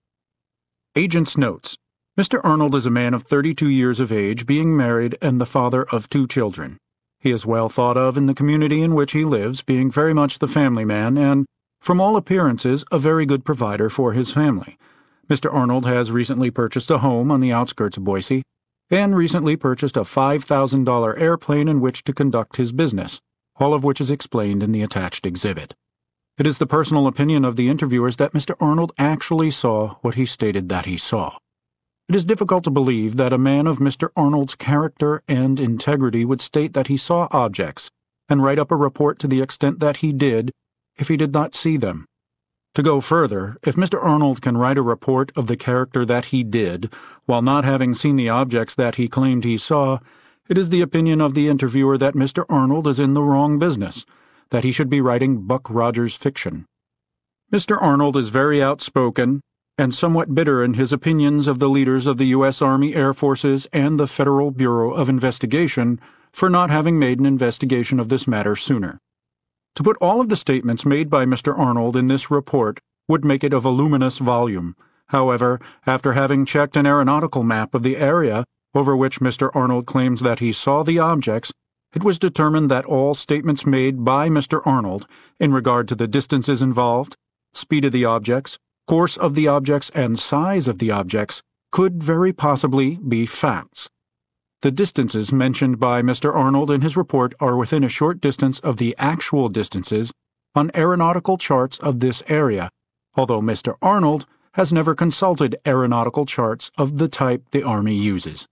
Agent's notes. Mr. Arnold is a man of 32 years of age, being married and the father of 2 children. He is well thought of in the community in which he lives, being very much the family man and, from all appearances, a very good provider for his family. Mr. Arnold has recently purchased a home on the outskirts of Boise, and recently purchased a $5,000 airplane in which to conduct his business, all of which is explained in the attached exhibit. It is the personal opinion of the interviewers that Mr. Arnold actually saw what he stated that he saw. It is difficult to believe that a man of Mr. Arnold's character and integrity would state that he saw objects and write up a report to the extent that he did if he did not see them. To go further, if Mr. Arnold can write a report of the character that he did while not having seen the objects that he claimed he saw, it is the opinion of the interviewer that Mr. Arnold is in the wrong business, that he should be writing Buck Rogers fiction. Mr. Arnold is very outspoken and somewhat bitter in his opinions of the leaders of the U.S. Army, Air Forces, and the Federal Bureau of Investigation for not having made an investigation of this matter sooner. To put all of the statements made by Mr. Arnold in this report would make it a voluminous volume. However, after having checked an aeronautical map of the area over which Mr. Arnold claims that he saw the objects, it was determined that all statements made by Mr. Arnold in regard to the distances involved, speed of the objects, course of the objects, and size of the objects could very possibly be facts. The distances mentioned by Mr. Arnold in his report are within a short distance of the actual distances on aeronautical charts of this area, although Mr. Arnold has never consulted aeronautical charts of the type the Army uses.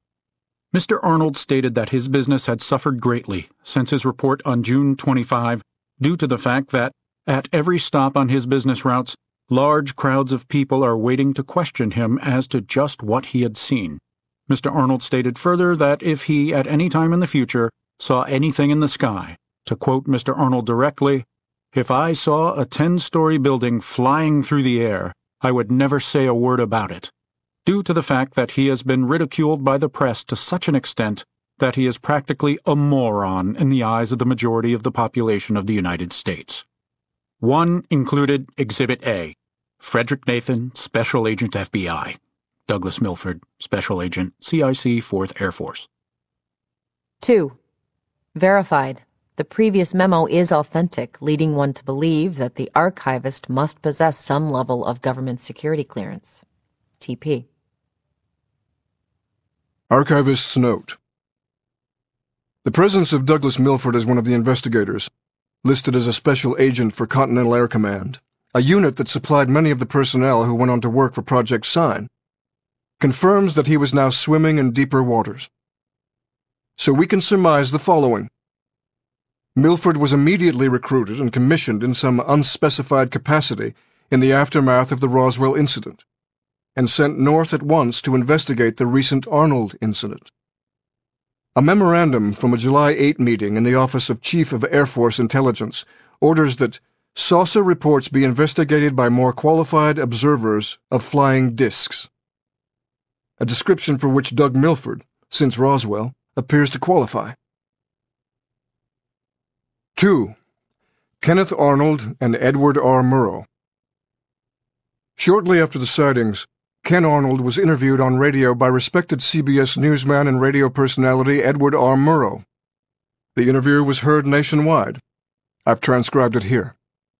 Mr. Arnold stated that his business had suffered greatly since his report on June 25 due to the fact that, at every stop on his business routes, large crowds of people are waiting to question him as to just what he had seen. Mr. Arnold stated further that if he, at any time in the future, saw anything in the sky, to quote Mr. Arnold directly, "If I saw a 10-story building flying through the air, I would never say a word about it, due to the fact that he has been ridiculed by the press to such an extent that he is practically a moron in the eyes of the majority of the population of the United States. One included Exhibit A, Frederick Nathan, Special Agent FBI, Douglas Milford, Special Agent, CIC 4th Air Force. 2. Verified. The previous memo is authentic, leading one to believe that the archivist must possess some level of government security clearance. TP. Archivist's note. The presence of Douglas Milford as one of the investigators, listed as a special agent for Continental Air Command, a unit that supplied many of the personnel who went on to work for Project Sign, confirms that he was now swimming in deeper waters. So we can surmise the following. Milford was immediately recruited and commissioned in some unspecified capacity in the aftermath of the Roswell incident, and sent north at once to investigate the recent Arnold incident. A memorandum from a July 8 meeting in the Office of Chief of Air Force Intelligence orders that saucer reports be investigated by more qualified observers of flying discs, a description for which Doug Milford, since Roswell, appears to qualify. 2. Kenneth Arnold and Edward R. Murrow. Shortly after the sightings, Ken Arnold was interviewed on radio by respected CBS newsman and radio personality Edward R. Murrow. The interview was heard nationwide. I've transcribed it here.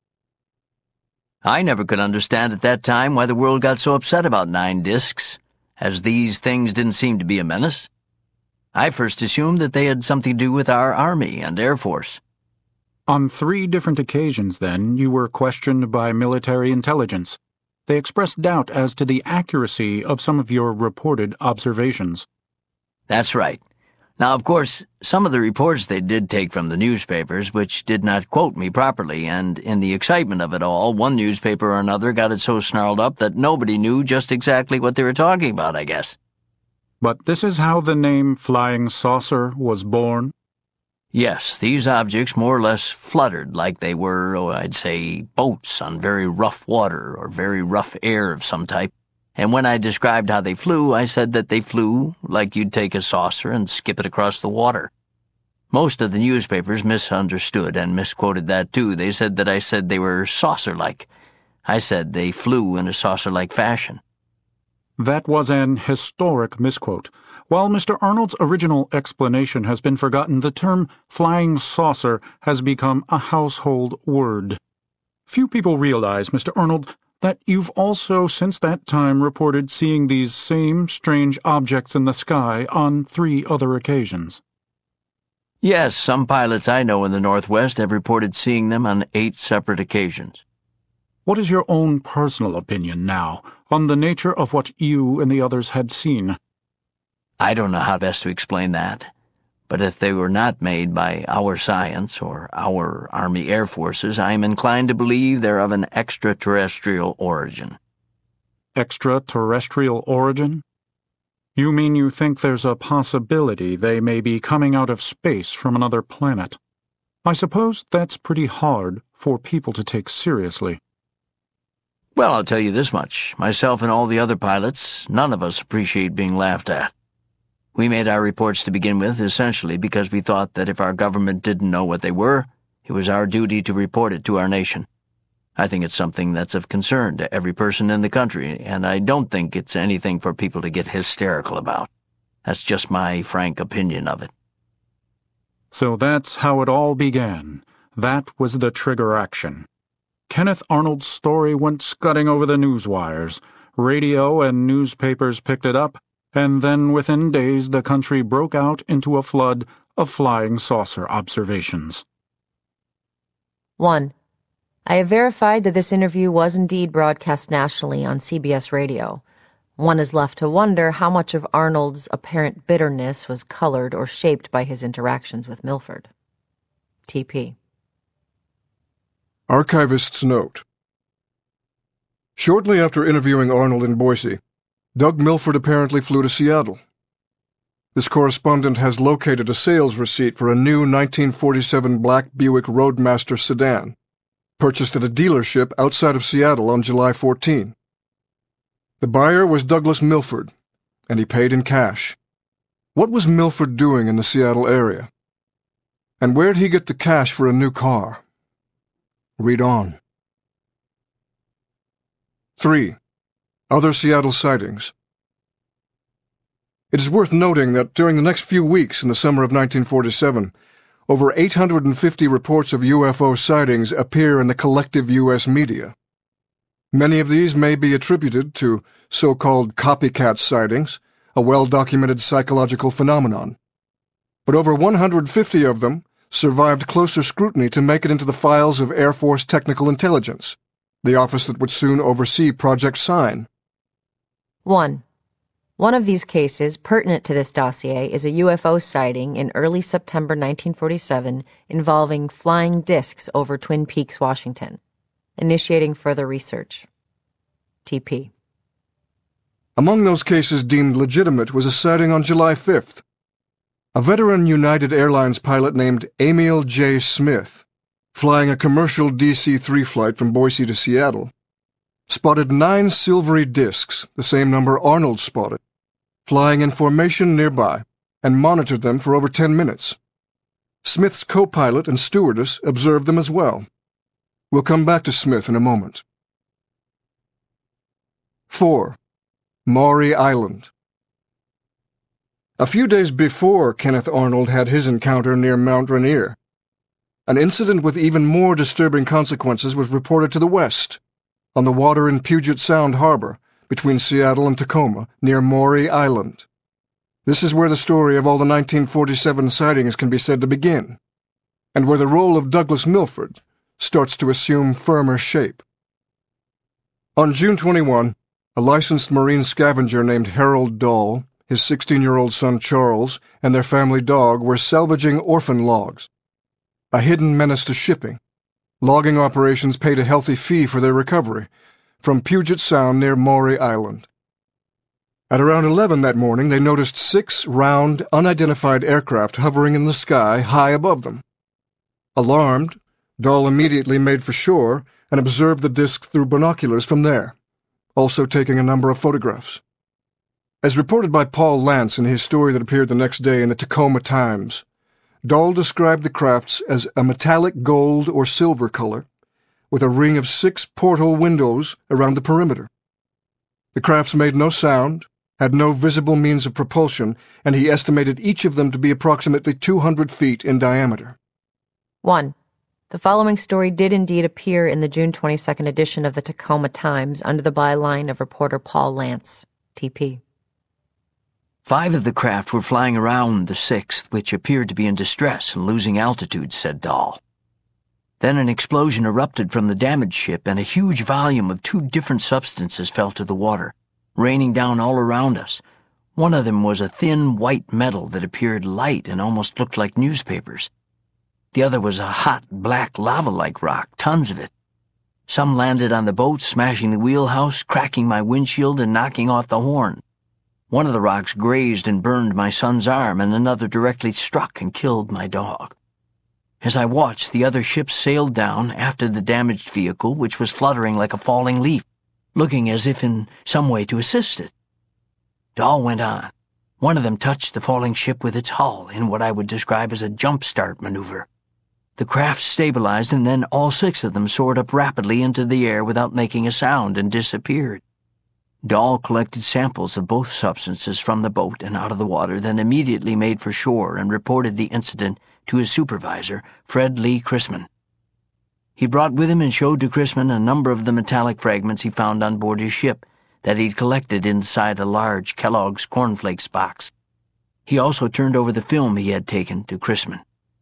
I never could understand at that time why the world got so upset about 9 discs, as these things didn't seem to be a menace. I first assumed that they had something to do with our Army and Air Force. On 3 different occasions, then, you were questioned by military intelligence. They expressed doubt as to the accuracy of some of your reported observations. That's right. Now, of course, some of the reports they did take from the newspapers, which did not quote me properly, and in the excitement of it all, one newspaper or another got it so snarled up that nobody knew just exactly what they were talking about, I guess. But this is how the name Flying Saucer was born? Yes, these objects more or less fluttered like they were, I'd say, boats on very rough water or very rough air of some type. And when I described how they flew, I said that they flew like you'd take a saucer and skip it across the water. Most of the newspapers misunderstood and misquoted that too. They said that I said they were saucer-like. I said they flew in a saucer-like fashion. That was an historic misquote. While Mr. Arnold's original explanation has been forgotten, the term flying saucer has become a household word. Few people realize, Mr. Arnold, that you've also since that time reported seeing these same strange objects in the sky on 3 other occasions. Yes, some pilots I know in the Northwest have reported seeing them on 8 separate occasions. What is your own personal opinion now on the nature of what you and the others had seen? I don't know how best to explain that, but if they were not made by our science or our Army Air Forces, I am inclined to believe they're of an extraterrestrial origin. Extraterrestrial origin? You mean you think there's a possibility they may be coming out of space from another planet? I suppose that's pretty hard for people to take seriously. Well, I'll tell you this much. Myself and all the other pilots, none of us appreciate being laughed at. We made our reports to begin with essentially because we thought that if our government didn't know what they were, it was our duty to report it to our nation. I think it's something that's of concern to every person in the country, and I don't think it's anything for people to get hysterical about. That's just my frank opinion of it. So that's how it all began. That was the trigger action. Kenneth Arnold's story went scudding over the news wires. Radio and newspapers picked it up, and then within days the country broke out into a flood of flying saucer observations. 1. I have verified that this interview was indeed broadcast nationally on CBS radio. One is left to wonder how much of Arnold's apparent bitterness was colored or shaped by his interactions with Milford. TP. Archivist's note. Shortly after interviewing Arnold in Boise, Doug Milford apparently flew to Seattle. This correspondent has located a sales receipt for a new 1947 black Buick Roadmaster sedan, purchased at a dealership outside of Seattle on July 14. The buyer was Douglas Milford, and he paid in cash. What was Milford doing in the Seattle area? And where'd he get the cash for a new car? Read on. 3. Other Seattle sightings. It is worth noting that during the next few weeks in the summer of 1947, over 850 reports of UFO sightings appear in the collective U.S. media. Many of these may be attributed to so-called copycat sightings, a well-documented psychological phenomenon. But over 150 of them survived closer scrutiny to make it into the files of Air Force Technical Intelligence, the office that would soon oversee Project Sign. 1. One of these cases pertinent to this dossier is a UFO sighting in early September 1947 involving flying discs over Twin Peaks, Washington, initiating further research. TP. Among those cases deemed legitimate was a sighting on July 5th. A veteran United Airlines pilot named Emil J. Smith, flying a commercial DC-3 flight from Boise to Seattle, spotted 9 silvery discs, the same number Arnold spotted, flying in formation nearby, and monitored them for over 10 minutes. Smith's co-pilot and stewardess observed them as well. We'll come back to Smith in a moment. 4. Maury Island. A few days before Kenneth Arnold had his encounter near Mount Rainier, an incident with even more disturbing consequences was reported to the west, on the water in Puget Sound Harbor, between Seattle and Tacoma, near Maury Island. This is where the story of all the 1947 sightings can be said to begin, and where the role of Douglas Milford starts to assume firmer shape. On June 21, a licensed marine scavenger named Harold Dahl, his 16-year-old son Charles, and their family dog were salvaging orphan logs, a hidden menace to shipping. Logging operations paid a healthy fee for their recovery, from Puget Sound near Maury Island. At around 11 that morning, they noticed 6 round, unidentified aircraft hovering in the sky high above them. Alarmed, Dahl immediately made for shore and observed the discs through binoculars from there, also taking a number of photographs. As reported by Paul Lantz in his story that appeared the next day in the Tacoma Times, Dahl described the crafts as a metallic gold or silver color, with a ring of 6 porthole windows around the perimeter. The crafts made no sound, had no visible means of propulsion, and he estimated each of them to be approximately 200 feet in diameter. 1. The following story did indeed appear in the June 22nd edition of the Tacoma Times under the byline of reporter Paul Lantz, TP. 5 of the craft were flying around the 6th, which appeared to be in distress and losing altitude, said Dahl. Then an explosion erupted from the damaged ship, and a huge volume of 2 different substances fell to the water, raining down all around us. One of them was a thin white metal that appeared light and almost looked like newspapers. The other was a hot, black lava-like rock, tons of it. Some landed on the boat, smashing the wheelhouse, cracking my windshield, and knocking off the horn. One of the rocks grazed and burned my son's arm, and another directly struck and killed my dog. As I watched, the other ships sailed down after the damaged vehicle, which was fluttering like a falling leaf, looking as if in some way to assist it. Dahl went on. One of them touched the falling ship with its hull in what I would describe as a jump-start maneuver. The craft stabilized, and then all 6 of them soared up rapidly into the air without making a sound and disappeared. Dahl collected samples of both substances from the boat and out of the water, then immediately made for shore and reported the incident to his supervisor, Fred Lee Chrisman. He brought with him and showed to Chrisman a number of the metallic fragments he found on board his ship that he'd collected inside a large Kellogg's cornflakes box. He also turned over the film he had taken to Chrisman.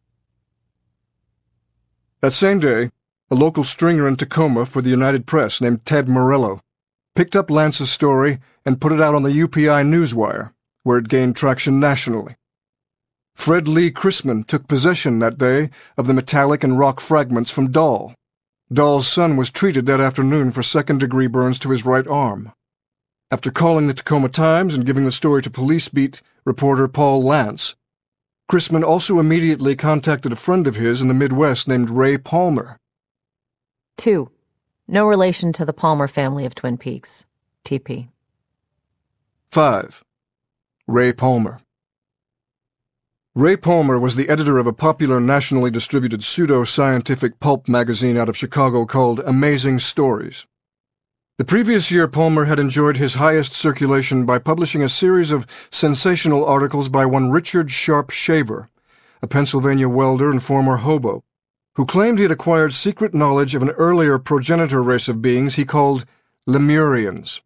That same day, a local stringer in Tacoma for the United Press named Ted Morello picked up Lance's story and put it out on the UPI Newswire, where it gained traction nationally. Fred Lee Chrisman took possession that day of the metallic and rock fragments from Dahl. Dahl's son was treated that afternoon for second-degree burns to his right arm. After calling the Tacoma Times and giving the story to police beat reporter Paul Lantz, Chrisman also immediately contacted a friend of his in the Midwest named Ray Palmer. 2. No relation to the Palmer family of Twin Peaks. TP. 5. Ray Palmer. Ray Palmer was the editor of a popular nationally distributed pseudo-scientific pulp magazine out of Chicago called Amazing Stories. The previous year, Palmer had enjoyed his highest circulation by publishing a series of sensational articles by one Richard Sharp Shaver, a Pennsylvania welder and former hobo, who claimed he had acquired secret knowledge of an earlier progenitor race of beings he called Lemurians.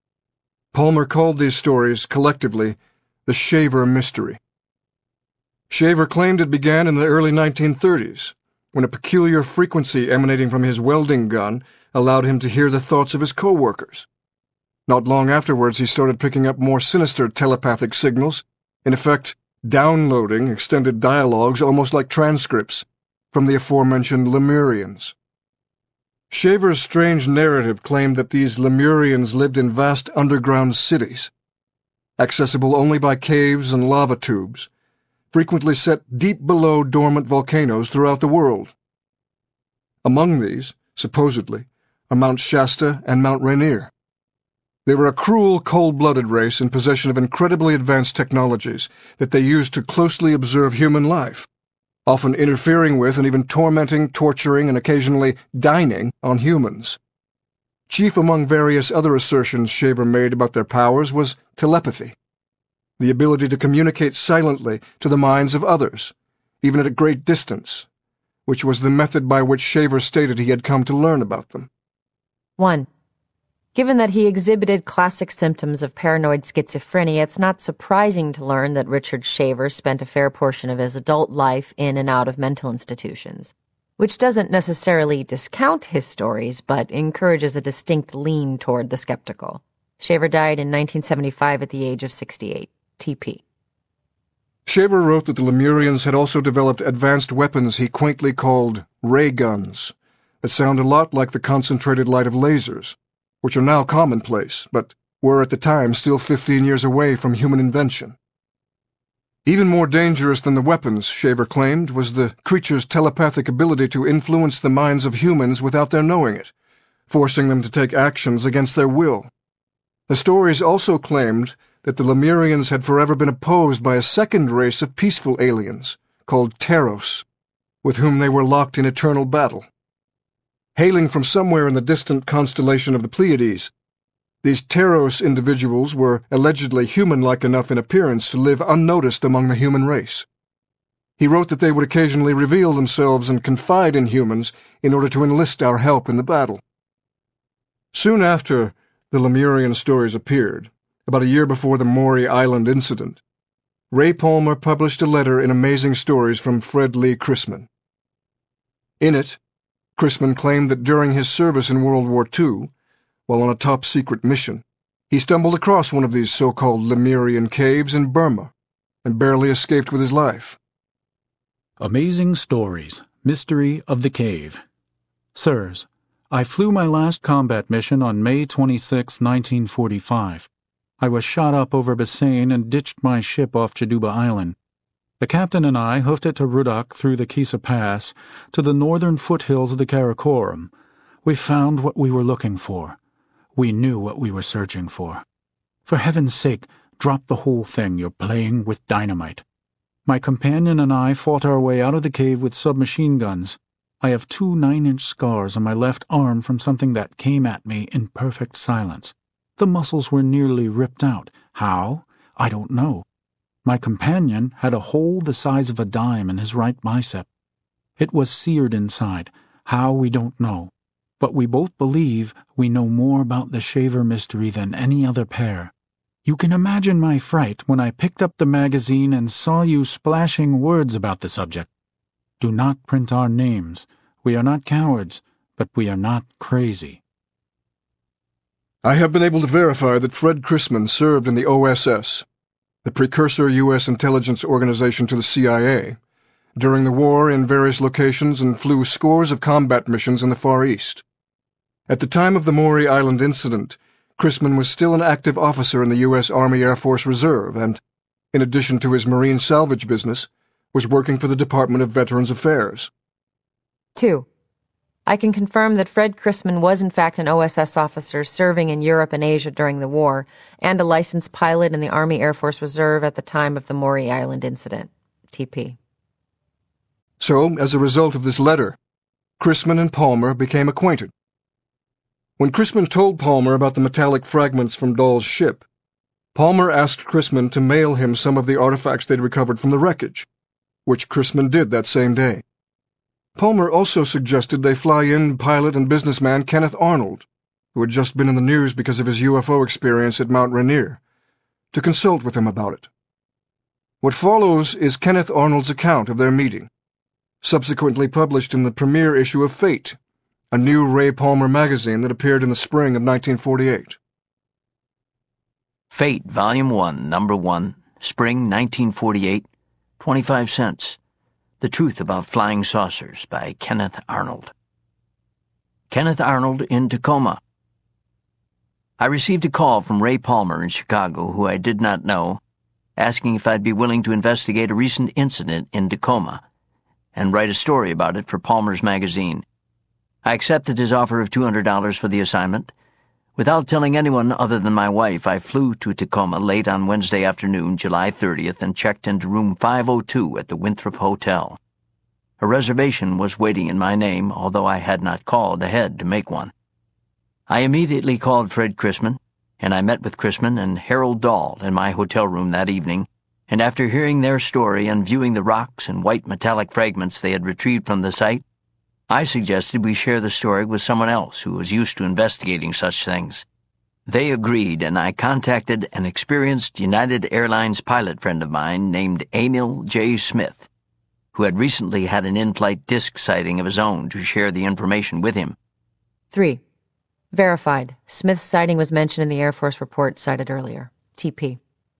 Palmer called these stories, collectively, the Shaver Mystery. Shaver claimed it began in the early 1930s, when a peculiar frequency emanating from his welding gun allowed him to hear the thoughts of his co-workers. Not long afterwards, he started picking up more sinister telepathic signals, in effect, downloading extended dialogues almost like transcripts from the aforementioned Lemurians. Shaver's strange narrative claimed that these Lemurians lived in vast underground cities, accessible only by caves and lava tubes, frequently set deep below dormant volcanoes throughout the world. Among these, supposedly, are Mount Shasta and Mount Rainier. They were a cruel, cold-blooded race in possession of incredibly advanced technologies that they used to closely observe human life, often interfering with and even tormenting, torturing, and occasionally dining on humans. Chief among various other assertions Shaver made about their powers was telepathy, the ability to communicate silently to the minds of others, even at a great distance, which was the method by which Shaver stated he had come to learn about them. 1. Given that he exhibited classic symptoms of paranoid schizophrenia, it's not surprising to learn that Richard Shaver spent a fair portion of his adult life in and out of mental institutions, which doesn't necessarily discount his stories, but encourages a distinct lean toward the skeptical. Shaver died in 1975 at the age of 68. TP. Shaver wrote that the Lemurians had also developed advanced weapons he quaintly called ray guns, that sound a lot like the concentrated light of lasers, which are now commonplace, but were at the time still 15 years away from human invention. Even more dangerous than the weapons, Shaver claimed, was the creature's telepathic ability to influence the minds of humans without their knowing it, forcing them to take actions against their will. The stories also claimed that the Lemurians had forever been opposed by a second race of peaceful aliens, called Taros, with whom they were locked in eternal battle. Hailing from somewhere in the distant constellation of the Pleiades, these Taros individuals were allegedly human-like enough in appearance to live unnoticed among the human race. He wrote that they would occasionally reveal themselves and confide in humans in order to enlist our help in the battle. Soon after the Lemurian stories appeared, about a year before the Maury Island incident, Ray Palmer published a letter in Amazing Stories from Fred Lee Chrisman. In it, Chrisman claimed that during his service in World War II, while on a top-secret mission, he stumbled across one of these so-called Lemurian caves in Burma and barely escaped with his life. Amazing Stories, Mystery of the Cave. Sirs, I flew my last combat mission on May 26, 1945. I was shot up over Bassein and ditched my ship off Jaduba Island. The captain and I hoofed it to Rudak through the Kisa Pass to the northern foothills of the Karakoram. We found what we were looking for. We knew what we were searching for. For heaven's sake, drop the whole thing. You're playing with dynamite. My companion and I fought our way out of the cave with submachine guns. I have 2 9-inch scars on my left arm from something that came at me in perfect silence. The muscles were nearly ripped out. How? I don't know. My companion had a hole the size of a dime in his right bicep. It was seared inside. How, we don't know. But we both believe we know more about the Shaver mystery than any other pair. You can imagine my fright when I picked up the magazine and saw you splashing words about the subject. Do not print our names. We are not cowards, but we are not crazy. I have been able to verify that Fred Chrisman served in the OSS, the precursor U.S. intelligence organization to the CIA, during the war in various locations and flew scores of combat missions in the Far East. At the time of the Maury Island incident, Chrisman was still an active officer in the U.S. Army Air Force Reserve and, in addition to his marine salvage business, was working for the Department of Veterans Affairs. 2. I can confirm that Fred Chrisman was in fact an OSS officer serving in Europe and Asia during the war, and a licensed pilot in the Army Air Force Reserve at the time of the Maury Island incident. TP. So, as a result of this letter, Chrisman and Palmer became acquainted. When Chrisman told Palmer about the metallic fragments from Dahl's ship, Palmer asked Chrisman to mail him some of the artifacts they'd recovered from the wreckage, which Chrisman did that same day. Palmer also suggested they fly in pilot and businessman Kenneth Arnold, who had just been in the news because of his UFO experience at Mount Rainier, to consult with him about it. What follows is Kenneth Arnold's account of their meeting, subsequently published in the premiere issue of Fate, a new Ray Palmer magazine that appeared in the spring of 1948. Fate, Volume 1, Number 1, Spring 1948, 25 cents. The Truth About Flying Saucers by Kenneth Arnold. Kenneth Arnold in Tacoma. I received a call from Ray Palmer in Chicago, who I did not know, asking if I'd be willing to investigate a recent incident in Tacoma and write a story about it for Palmer's magazine. I accepted his offer of $200 for the assignment. Without telling anyone other than my wife, I flew to Tacoma late on Wednesday afternoon, July 30th, and checked into room 502 at the Winthrop Hotel. A reservation was waiting in my name, although I had not called ahead to make one. I immediately called Fred Chrisman, and I met with Chrisman and Harold Dahl in my hotel room that evening, and after hearing their story and viewing the rocks and white metallic fragments they had retrieved from the site, I suggested we share the story with someone else who was used to investigating such things. They agreed, and I contacted an experienced United Airlines pilot friend of mine named Emil J. Smith, who had recently had an in-flight disc sighting of his own, to share the information with him. 3. Verified. Smith's sighting was mentioned in the Air Force report cited earlier. TP.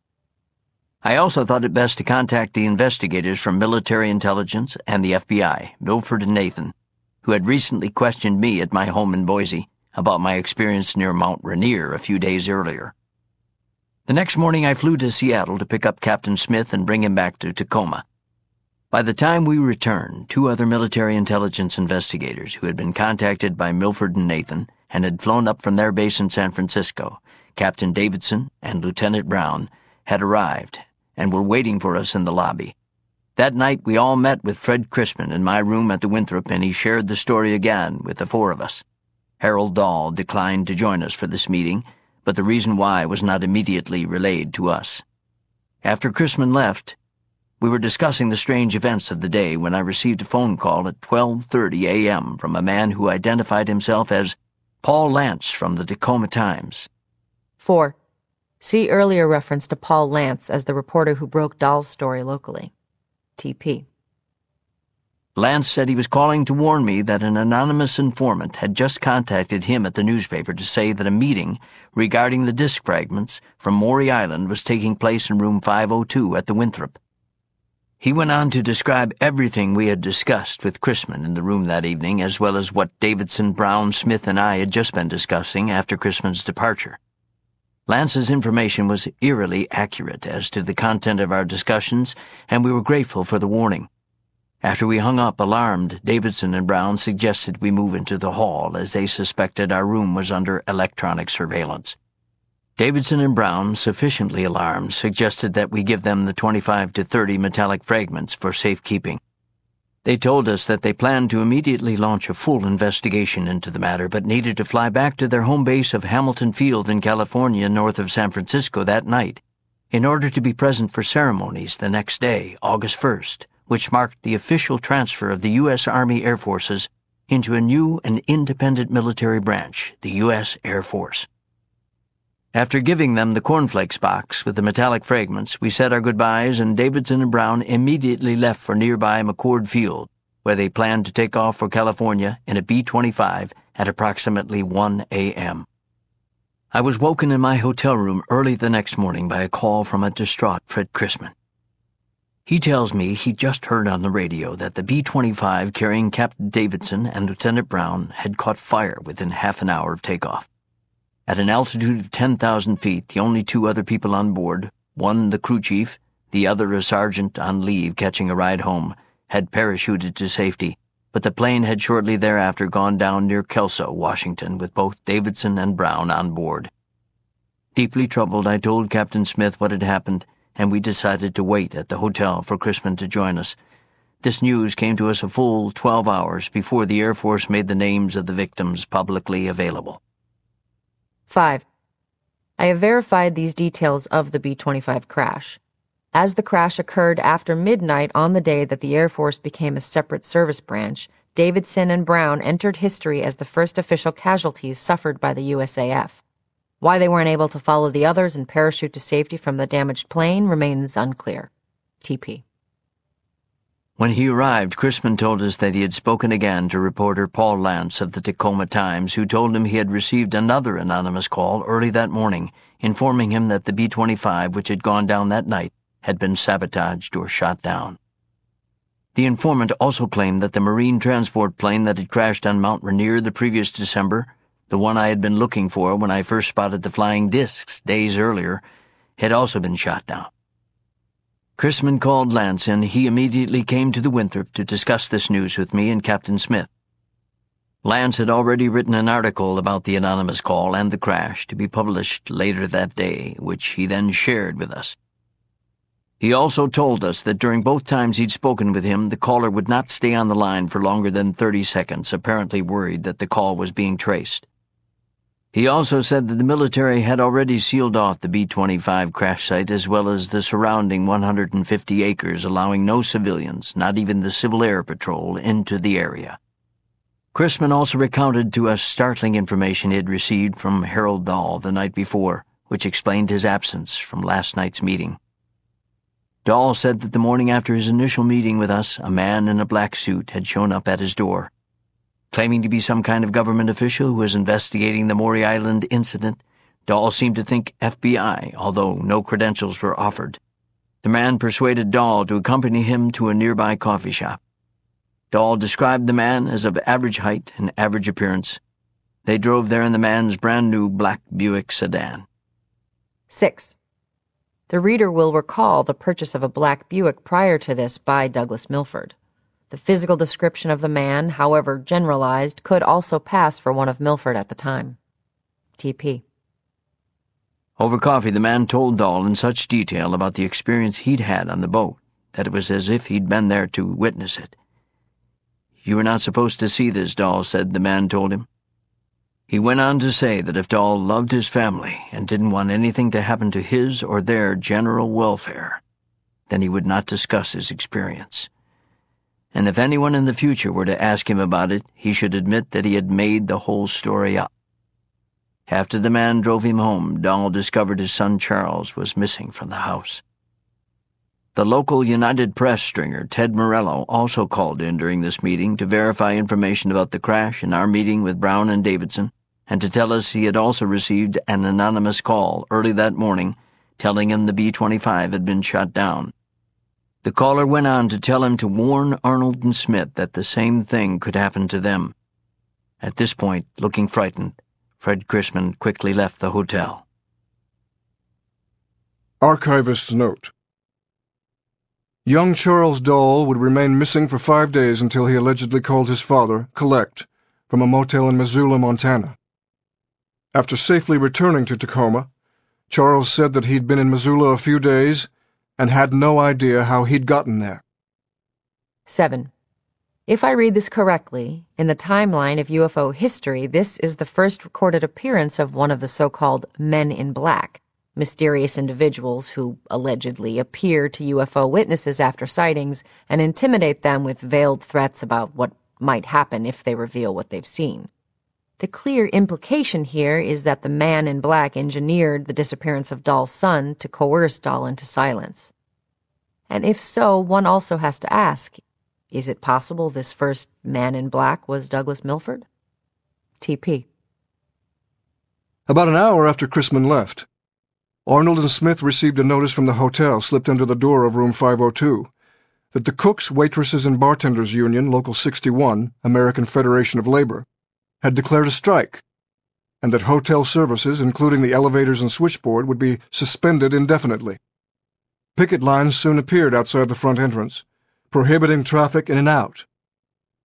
I also thought it best to contact the investigators from military intelligence and the FBI, Milford and Nathan, who had recently questioned me at my home in Boise about my experience near Mount Rainier a few days earlier. The next morning I flew to Seattle to pick up Captain Smith and bring him back to Tacoma. By the time we returned, 2 other military intelligence investigators who had been contacted by Milford and Nathan and had flown up from their base in San Francisco, Captain Davidson and Lieutenant Brown, had arrived and were waiting for us in the lobby. That night we all met with Fred Chrisman in my room at the Winthrop, and he shared the story again with the 4 of us. Harold Dahl declined to join us for this meeting, but the reason why was not immediately relayed to us. After Chrisman left, we were discussing the strange events of the day when I received a phone call at 12:30 a.m. from a man who identified himself as Paul Lance from the Tacoma Times. 4. See earlier reference to Paul Lance as the reporter who broke Dahl's story locally. TP. Lance said he was calling to warn me that an anonymous informant had just contacted him at the newspaper to say that a meeting regarding the disc fragments from Maury Island was taking place in room 502 at the Winthrop. He went on to describe everything we had discussed with Chrisman in the room that evening, as well as what Davidson, Brown, Smith, and I had just been discussing after Chrisman's departure. Lance's information was eerily accurate as to the content of our discussions, and we were grateful for the warning. After we hung up, alarmed, Davidson and Brown suggested we move into the hall, as they suspected our room was under electronic surveillance. Davidson and Brown, sufficiently alarmed, suggested that we give them the 25 to 30 metallic fragments for safekeeping. They told us that they planned to immediately launch a full investigation into the matter, but needed to fly back to their home base of Hamilton Field in California, north of San Francisco, that night, in order to be present for ceremonies the next day, August 1st, which marked the official transfer of the U.S. Army Air Forces into a new and independent military branch, the U.S. Air Force. After giving them the cornflakes box with the metallic fragments, we said our goodbyes, and Davidson and Brown immediately left for nearby McCord Field, where they planned to take off for California in a B-25 at approximately 1 a.m. I was woken in my hotel room early the next morning by a call from a distraught Fred Chrisman. He tells me he just heard on the radio that the B-25 carrying Captain Davidson and Lieutenant Brown had caught fire within half an hour of takeoff. At an altitude of 10,000 feet, the only 2 other people on board, one the crew chief, the other a sergeant on leave catching a ride home, had parachuted to safety, but the plane had shortly thereafter gone down near Kelso, Washington, with both Davidson and Brown on board. Deeply troubled, I told Captain Smith what had happened, and we decided to wait at the hotel for Crispin to join us. This news came to us a full 12 hours before the Air Force made the names of the victims publicly available. 5. I have verified these details of the B-25 crash. As the crash occurred after midnight on the day that the Air Force became a separate service branch, Davidson and Brown entered history as the first official casualties suffered by the USAF. Why they weren't able to follow the others and parachute to safety from the damaged plane remains unclear. TP. When he arrived, Crispin told us that he had spoken again to reporter Paul Lance of the Tacoma Times, who told him he had received another anonymous call early that morning, informing him that the B-25, which had gone down that night, had been sabotaged or shot down. The informant also claimed that the Marine transport plane that had crashed on Mount Rainier the previous December, the one I had been looking for when I first spotted the flying discs days earlier, had also been shot down. Crispin called Lance, and he immediately came to the Winthrop to discuss this news with me and Captain Smith. Lance had already written an article about the anonymous call and the crash to be published later that day, which he then shared with us. He also told us that during both times he'd spoken with him, the caller would not stay on the line for longer than 30 seconds, apparently worried that the call was being traced. He also said that the military had already sealed off the B-25 crash site as well as the surrounding 150 acres, allowing no civilians, not even the Civil Air Patrol, into the area. Crispin also recounted to us startling information he had received from Harold Dahl the night before, which explained his absence from last night's meeting. Dahl said that the morning after his initial meeting with us, a man in a black suit had shown up at his door. Claiming to be some kind of government official who was investigating the Maury Island incident, Dahl seemed to think FBI, although no credentials were offered. The man persuaded Dahl to accompany him to a nearby coffee shop. Dahl described the man as of average height and average appearance. They drove there in the man's brand-new black Buick sedan. 6. The reader will recall the purchase of a black Buick prior to this by Douglas Milford. The physical description of the man, however generalized, could also pass for one of Milford at the time. TP. Over coffee, the man told Dahl in such detail about the experience he'd had on the boat that it was as if he'd been there to witness it. "You were not supposed to see this," Dahl said the man told him. He went on to say that if Dahl loved his family and didn't want anything to happen to his or their general welfare, then he would not discuss his experience. And if anyone in the future were to ask him about it, he should admit that he had made the whole story up. After the man drove him home, Dahl discovered his son Charles was missing from the house. The local United Press stringer, Ted Morello, also called in during this meeting to verify information about the crash and our meeting with Brown and Davidson, and to tell us he had also received an anonymous call early that morning telling him the B-25 had been shot down. The caller went on to tell him to warn Arnold and Smith that the same thing could happen to them. At this point, looking frightened, Fred Crispin quickly left the hotel. Archivist's note. Young Charles Dahl would remain missing for 5 days until he allegedly called his father, Collect, from a motel in Missoula, Montana. After safely returning to Tacoma, Charles said that he'd been in Missoula a few days and had no idea how he'd gotten there. 7. If I read this correctly, in the timeline of UFO history, this is the first recorded appearance of one of the so-called Men in Black, mysterious individuals who allegedly appear to UFO witnesses after sightings and intimidate them with veiled threats about what might happen if they reveal what they've seen. The clear implication here is that the Man in Black engineered the disappearance of Dahl's son to coerce Dahl into silence. And if so, one also has to ask, is it possible this first Man in Black was Douglas Milford? TP. About an hour after Crispin left, Arnold and Smith received a notice from the hotel slipped under the door of room 502 that the Cooks, Waitresses, and Bartenders Union, Local 61, American Federation of Labor, had declared a strike, and that hotel services, including the elevators and switchboard, would be suspended indefinitely. Picket lines soon appeared outside the front entrance, prohibiting traffic in and out.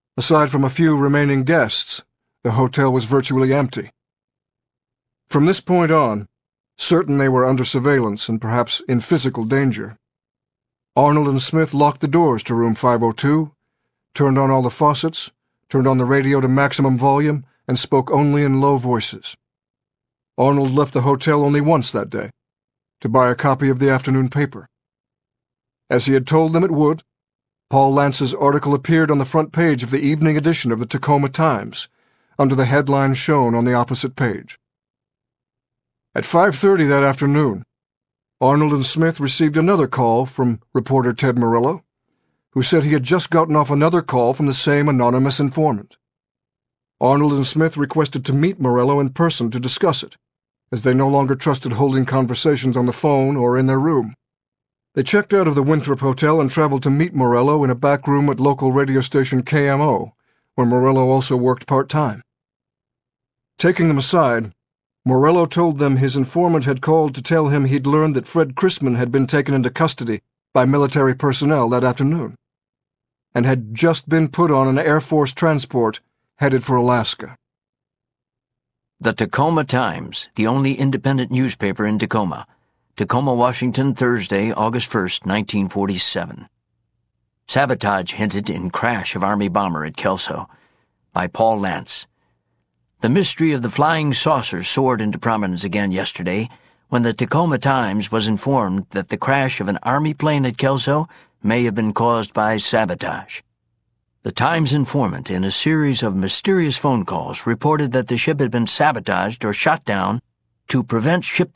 Aside from a few remaining guests, the hotel was virtually empty. From this point on, certain they were under surveillance and perhaps in physical danger, Arnold and Smith locked the doors to room 502, turned on all the faucets, turned on the radio to maximum volume, and spoke only in low voices. Arnold left the hotel only once that day, to buy a copy of the afternoon paper. As he had told them it would, Paul Lance's article appeared on the front page of the evening edition of the Tacoma Times, under the headline shown on the opposite page. At 5:30 that afternoon, Arnold and Smith received another call from reporter Ted Morello, who said he had just gotten off another call from the same anonymous informant. Arnold and Smith requested to meet Morello in person to discuss it, as they no longer trusted holding conversations on the phone or in their room. They checked out of the Winthrop Hotel and traveled to meet Morello in a back room at local radio station KMO, where Morello also worked part-time. Taking them aside, Morello told them his informant had called to tell him he'd learned that Fred Chrisman had been taken into custody by military personnel that afternoon, and had just been put on an Air Force transport headed for Alaska. The Tacoma Times, the only independent newspaper in Tacoma. Tacoma, Washington, Thursday, August 1st, 1947. Sabotage hinted in crash of Army bomber at Kelso, by Paul Lance. The mystery of the flying saucer soared into prominence again yesterday when the Tacoma Times was informed that the crash of an Army plane at Kelso may have been caused by sabotage. The Times informant, in a series of mysterious phone calls, reported that the ship had been sabotaged or shot down to prevent ship